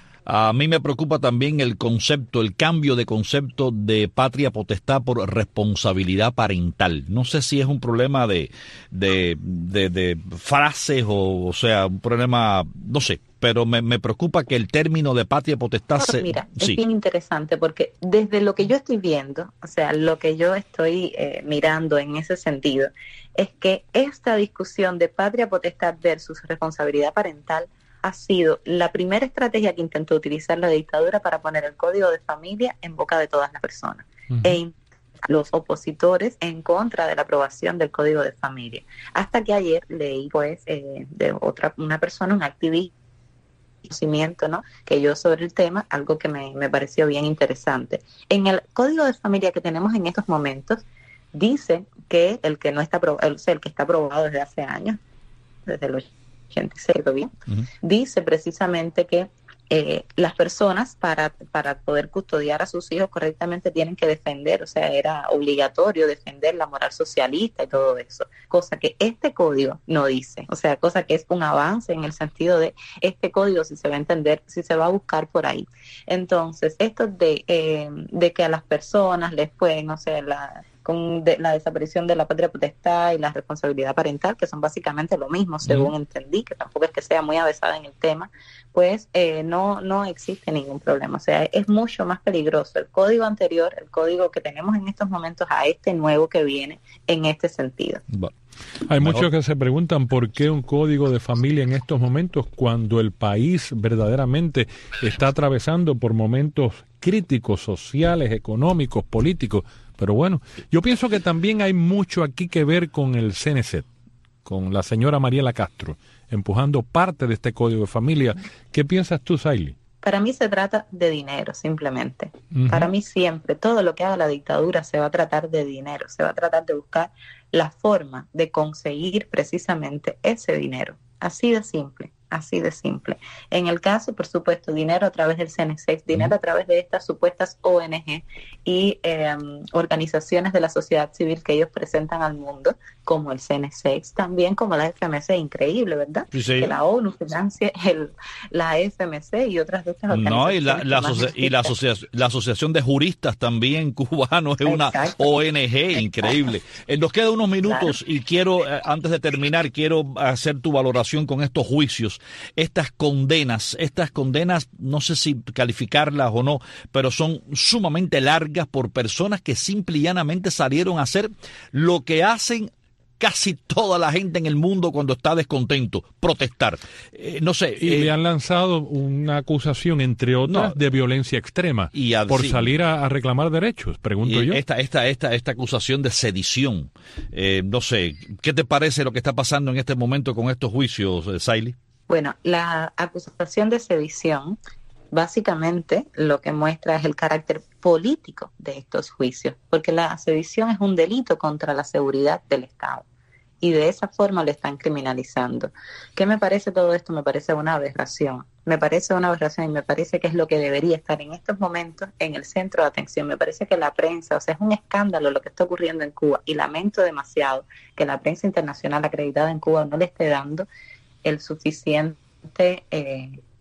A mí me preocupa también el concepto, el cambio de concepto de patria potestad por responsabilidad parental. No sé si es un problema de, de, de, de frases o, o sea, un problema, no sé, pero me, me preocupa que el término de patria potestad se... Mira, sí. es bien interesante porque desde lo que yo estoy viendo, o sea, lo que yo estoy eh, mirando en ese sentido, es que esta discusión de patria potestad versus responsabilidad parental ha sido la primera estrategia que intentó utilizar la dictadura para poner el código de familia en boca de todas las personas. Uh-huh. E los opositores en contra de la aprobación del código de familia. Hasta que ayer leí, pues, eh, de otra una persona, un activista, conocimiento, ¿no?, que yo sobre el tema, algo que me, me pareció bien interesante. En el código de familia que tenemos en estos momentos, dice que el que no está aprobado, o sea, el que está aprobado desde hace años, desde los ochenta y seis, bien, uh-huh. dice precisamente que eh, las personas para, para poder custodiar a sus hijos correctamente tienen que defender, o sea, era obligatorio defender la moral socialista y todo eso, cosa que este código no dice, o sea, cosa que es un avance en el sentido de este código si se va a entender, si se va a buscar por ahí. Entonces, esto de, eh, de que a las personas les pueden, o sea, la... con de, la desaparición de la patria potestad y la responsabilidad parental, que son básicamente lo mismo, según uh-huh. entendí, que tampoco es que sea muy avesada en el tema, pues eh, no, no existe ningún problema. O sea, es mucho más peligroso el código anterior, el código que tenemos en estos momentos, a este nuevo que viene en este sentido. Va. Hay Mejor. muchos que se preguntan por qué un código de familia en estos momentos, cuando el país verdaderamente está atravesando por momentos críticos, sociales, económicos, políticos. Pero bueno, yo pienso que también hay mucho aquí que ver con el C N C, con la señora Mariela Castro, empujando parte de este código de familia. ¿Qué piensas tú, Saily? Para mí se trata de dinero, simplemente. Uh-huh. Para mí siempre, todo lo que haga la dictadura se va a tratar de dinero, se va a tratar de buscar la forma de conseguir precisamente ese dinero. Así de simple, así de simple. En el caso, por supuesto, dinero a través del C N S E X, dinero a través de estas supuestas O N G y eh, organizaciones de la sociedad civil que ellos presentan al mundo, como el C N S E X, también como la F M C, increíble, ¿verdad? Sí, sí. Que la ONU financie el, la F M C y otras de estas organizaciones. No, y la, la, asocia- y la, asocia- la Asociación de Juristas también cubanos es una Exacto. O N G, increíble. Eh, nos quedan unos minutos claro. y quiero, eh, antes de terminar, quiero hacer tu valoración con estos juicios, estas condenas, estas condenas, no sé si calificarlas o no, pero son sumamente largas por personas que simple y llanamente salieron a hacer lo que hacen casi toda la gente en el mundo cuando está descontento, protestar. Eh, no sé. Y eh, le han lanzado una acusación, entre otras, no, de violencia extrema y a, por sí, salir a, a reclamar derechos, pregunto yo. Esta, esta, esta, esta acusación de sedición. Eh, no sé, ¿qué te parece lo que está pasando en este momento con estos juicios, eh, Saily? Bueno, la acusación de sedición básicamente lo que muestra es el carácter político de estos juicios, porque la sedición es un delito contra la seguridad del Estado y de esa forma lo están criminalizando. ¿Qué me parece todo esto? Me parece una aberración. Me parece una aberración y me parece que es lo que debería estar en estos momentos en el centro de atención. Me parece que la prensa, o sea, es un escándalo lo que está ocurriendo en Cuba y lamento demasiado que la prensa internacional acreditada en Cuba no le esté dando el suficiente... Eh,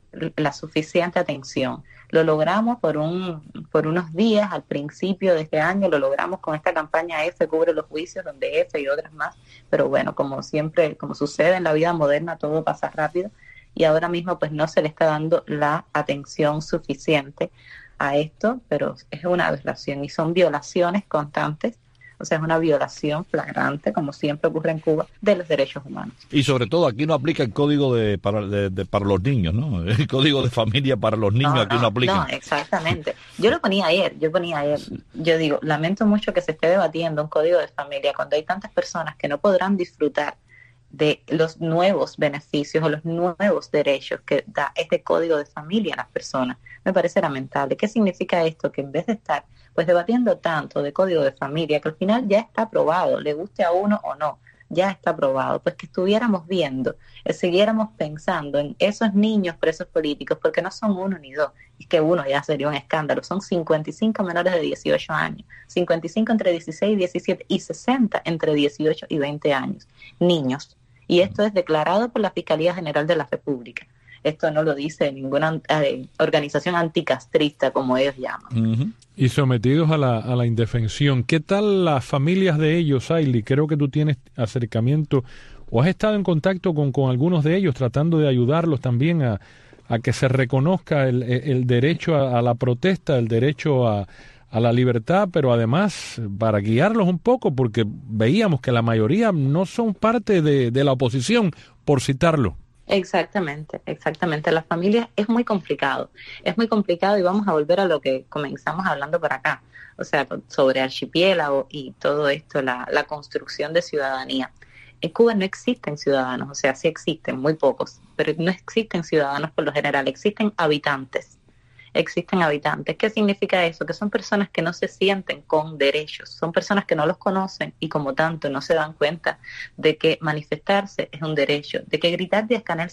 la suficiente atención. Lo logramos por un por unos días al principio de este año, lo logramos con esta campaña F cubre los juicios, donde F y otras más, pero bueno, como siempre, como sucede en la vida moderna, todo pasa rápido y ahora mismo pues no se le está dando la atención suficiente a esto, pero es una aberración y son violaciones constantes. O sea, es una violación flagrante, como siempre ocurre en Cuba, de los derechos humanos. Y sobre todo aquí no aplica el código de para, de, de, para los niños, ¿no? El código de familia para los niños no, aquí no, no aplica. No, exactamente. Yo lo ponía ayer, yo ponía ayer. Yo digo, lamento mucho que se esté debatiendo un código de familia cuando hay tantas personas que no podrán disfrutar de los nuevos beneficios o los nuevos derechos que da este código de familia a las personas. Me parece lamentable. ¿Qué significa esto? Que en vez de estar pues debatiendo tanto de código de familia, que al final ya está aprobado, le guste a uno o no, ya está aprobado, pues que estuviéramos viendo, eh, siguiéramos pensando en esos niños presos políticos, porque no son uno ni dos, y que uno ya sería un escándalo, son cincuenta y cinco menores de dieciocho años, cincuenta y cinco entre dieciséis y diecisiete y sesenta entre dieciocho y veinte años, niños, y esto es declarado por la Fiscalía General de la República. Esto no lo dice ninguna eh, organización anticastrista, como ellos llaman. Uh-huh. Y sometidos a la, a la indefensión. ¿Qué tal las familias de ellos, Ailey? Creo que tú tienes acercamiento o has estado en contacto con, con algunos de ellos, tratando de ayudarlos también a, a que se reconozca el, el derecho a, a la protesta, el derecho a, a la libertad, pero además para guiarlos un poco, porque veíamos que la mayoría no son parte de, de la oposición, por citarlo. Exactamente, exactamente. Las familias es muy complicado, es muy complicado y vamos a volver a lo que comenzamos hablando por acá, o sea, sobre archipiélago y todo esto, la, la construcción de ciudadanía. En Cuba no existen ciudadanos, o sea, sí existen, muy pocos, pero no existen ciudadanos por lo general, existen habitantes. Existen habitantes. ¿Qué significa eso? Que son personas que no se sienten con derechos, son personas que no los conocen y como tanto no se dan cuenta de que manifestarse es un derecho, de que gritar de escanel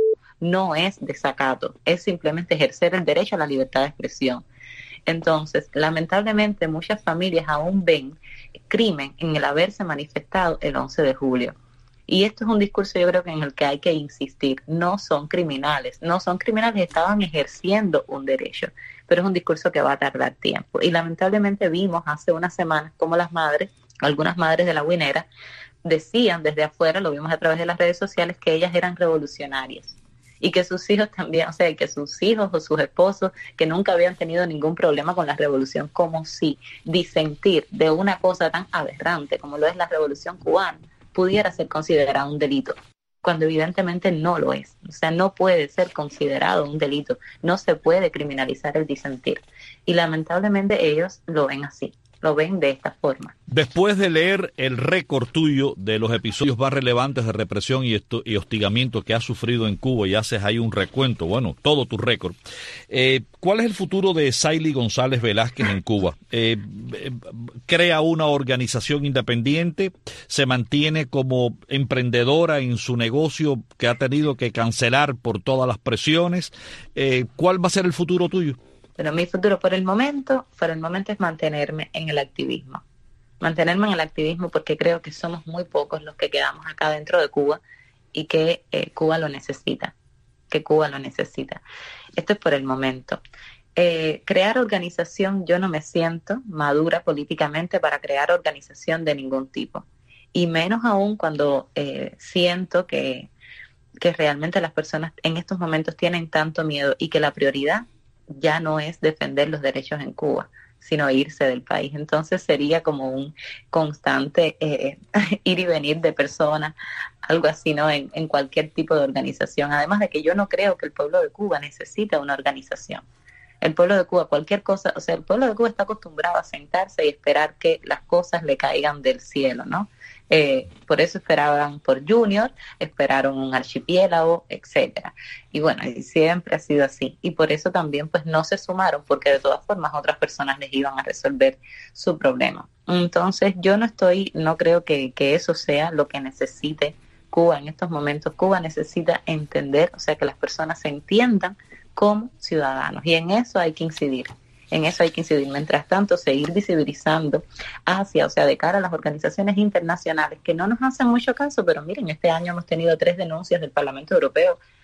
no es desacato, es simplemente ejercer el derecho a la libertad de expresión. Entonces, lamentablemente muchas familias aún ven crimen en el haberse manifestado el once de julio. Y esto es un discurso yo creo que en el que hay que insistir. No son criminales, no son criminales, estaban ejerciendo un derecho, pero es un discurso que va a tardar tiempo. Y lamentablemente vimos hace unas semanas como las madres, algunas madres de la Guinera, decían desde afuera, lo vimos a través de las redes sociales, que ellas eran revolucionarias. Y que sus hijos también, o sea, que sus hijos o sus esposos, que nunca habían tenido ningún problema con la revolución, como si disentir de una cosa tan aberrante como lo es la revolución cubana, pudiera ser considerado un delito, cuando evidentemente no lo es. O sea, no puede ser considerado un delito, no se puede criminalizar el disentir. Y lamentablemente ellos lo ven así, lo ven de esta forma. Después de leer el récord tuyo de los episodios más relevantes de represión y, esto, y hostigamiento que has sufrido en Cuba, y haces ahí un recuento, bueno, todo tu récord, eh, ¿cuál es el futuro de Saily González Velázquez en Cuba? Eh, eh, ¿Crea una organización independiente? ¿Se mantiene como emprendedora en su negocio que ha tenido que cancelar por todas las presiones? Eh, ¿Cuál va a ser el futuro tuyo? Pero mi futuro por el momento, por el momento es mantenerme en el activismo. Mantenerme en el activismo porque creo que somos muy pocos los que quedamos acá dentro de Cuba y que eh, Cuba lo necesita, que Cuba lo necesita. Esto es por el momento. Eh, crear organización, yo no me siento madura políticamente para crear organización de ningún tipo. Y menos aún cuando eh, siento que, que realmente las personas en estos momentos tienen tanto miedo y que la prioridad ya no es defender los derechos en Cuba, sino irse del país. Entonces sería como un constante eh, ir y venir de personas, algo así, ¿no? En, en cualquier tipo de organización. Además de que yo no creo que el pueblo de Cuba necesite una organización. El pueblo de Cuba, cualquier cosa, o sea, el pueblo de Cuba está acostumbrado a sentarse y esperar que las cosas le caigan del cielo, ¿no? Eh, por eso esperaban por Junior, esperaron un archipiélago, etcétera. Y bueno, y siempre ha sido así. Y por eso también pues no se sumaron, porque de todas formas otras personas les iban a resolver su problema. Entonces yo no estoy, no creo que, que eso sea lo que necesite Cuba en estos momentos. Cuba necesita entender, o sea, que las personas se entiendan como ciudadanos. Y en eso hay que incidir. En eso hay que incidir. Mientras tanto, seguir visibilizando hacia, o sea, de cara a las organizaciones internacionales que no nos hacen mucho caso, pero miren, este año hemos tenido tres denuncias del Parlamento Europeo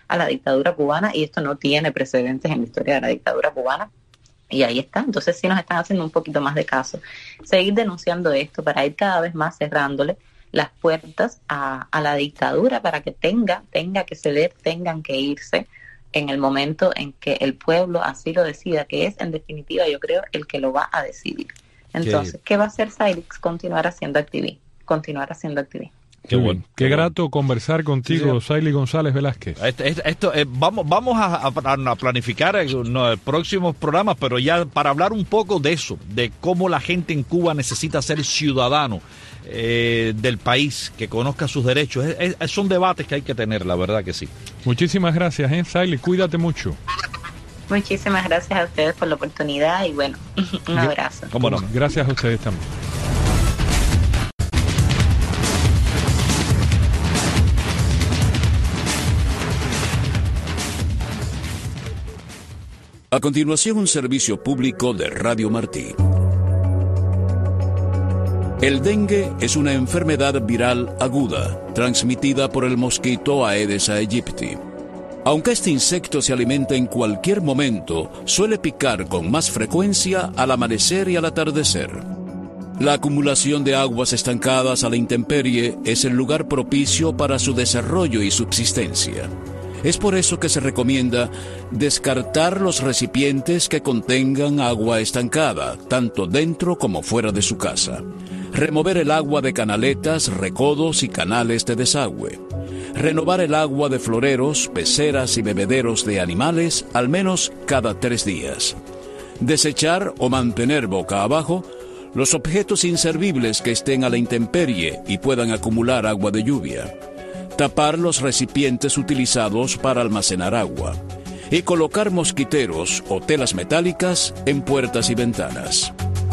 a la dictadura cubana, y esto no tiene precedentes en la historia de la dictadura cubana. Y ahí está, entonces sí nos están haciendo un poquito más de caso. Seguir denunciando esto para ir cada vez más cerrándole las puertas a, a la dictadura para que tenga, tenga que ceder, tengan que irse en el momento en que el pueblo así lo decida, que es en definitiva, yo creo, el que lo va a decidir. Entonces, ¿qué, ¿qué va a hacer Sailix? Continuar haciendo activismo, continuar haciendo activismo. Qué bueno. Qué, qué grato bueno. conversar contigo, sí, Sailix González Velázquez. Esto, esto, eh, vamos vamos a, a, a planificar el, no, el próximos programas, pero ya para hablar un poco de eso, de cómo la gente en Cuba necesita ser ciudadano eh, del país, que conozca sus derechos. Es, es, son debates que hay que tener, la verdad que sí. Muchísimas gracias, ¿eh, Sailix? Cuídate mucho. Muchísimas gracias a ustedes por la oportunidad y bueno, un abrazo. ¿Cómo no? Gracias a ustedes también. A continuación, un servicio público de Radio Martí. El dengue es una enfermedad viral aguda, transmitida por el mosquito Aedes aegypti. Aunque este insecto se alimenta en cualquier momento, suele picar con más frecuencia al amanecer y al atardecer. La acumulación de aguas estancadas a la intemperie es el lugar propicio para su desarrollo y subsistencia. Es por eso que se recomienda descartar los recipientes que contengan agua estancada, tanto dentro como fuera de su casa. Remover el agua de canaletas, recodos y canales de desagüe. Renovar el agua de floreros, peceras y bebederos de animales al menos cada tres días. Desechar o mantener boca abajo los objetos inservibles que estén a la intemperie y puedan acumular agua de lluvia. Tapar los recipientes utilizados para almacenar agua y colocar mosquiteros o telas metálicas en puertas y ventanas.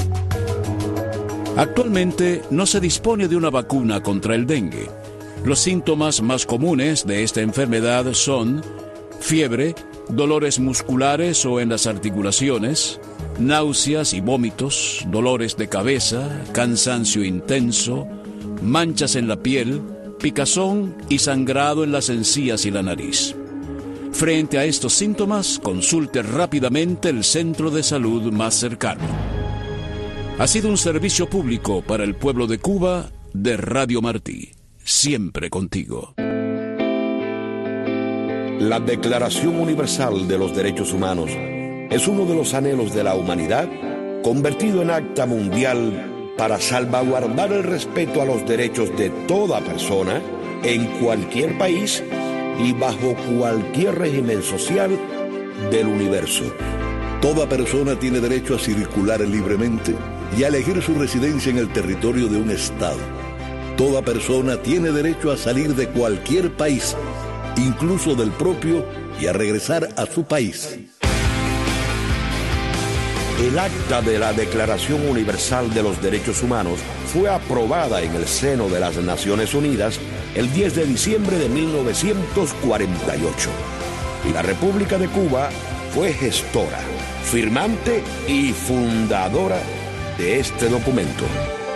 Actualmente no se dispone de una vacuna contra el dengue. Los síntomas más comunes de esta enfermedad son fiebre, dolores musculares o en las articulaciones, náuseas y vómitos, dolores de cabeza, cansancio intenso, manchas en la piel, picazón y sangrado en las encías y la nariz. Frente a estos síntomas, consulte rápidamente el centro de salud más cercano. Ha sido un servicio público para el pueblo de Cuba de Radio Martí, siempre contigo. La Declaración Universal de los Derechos Humanos es uno de los anhelos de la humanidad convertido en acta mundial para salvaguardar el respeto a los derechos de toda persona en cualquier país y bajo cualquier régimen social del universo. Toda persona tiene derecho a circular libremente y a elegir su residencia en el territorio de un estado. Toda persona tiene derecho a salir de cualquier país, incluso del propio, y a regresar a su país. El acta de la Declaración Universal de los Derechos Humanos fue aprobada en el seno de las Naciones Unidas el diez de diciembre de mil novecientos cuarenta y ocho. Y la República de Cuba fue gestora, firmante y fundadora de este documento.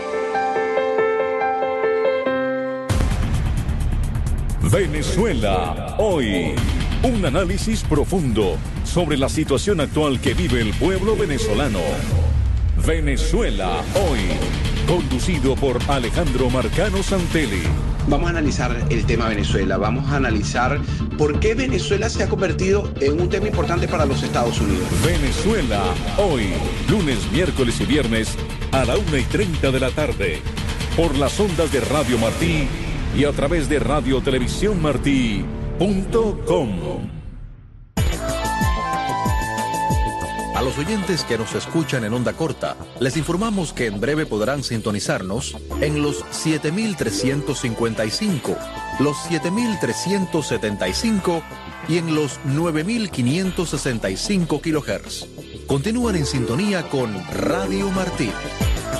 Venezuela hoy. Un análisis profundo sobre la situación actual que vive el pueblo venezolano. Venezuela hoy. Conducido por Alejandro Marcano Santelli. Vamos a analizar el tema Venezuela. Vamos a analizar por qué Venezuela se ha convertido en un tema importante para los Estados Unidos. Venezuela hoy. Lunes, miércoles y viernes a la una y treinta de la tarde. Por las ondas de Radio Martí y a través de radio televisión martí punto com. A los oyentes que nos escuchan en onda corta, les informamos que en breve podrán sintonizarnos en los siete mil trescientos cincuenta y cinco, los siete mil trescientos setenta y cinco y en los nueve mil quinientos sesenta y cinco kilohertz. Continúan en sintonía con Radio Martí.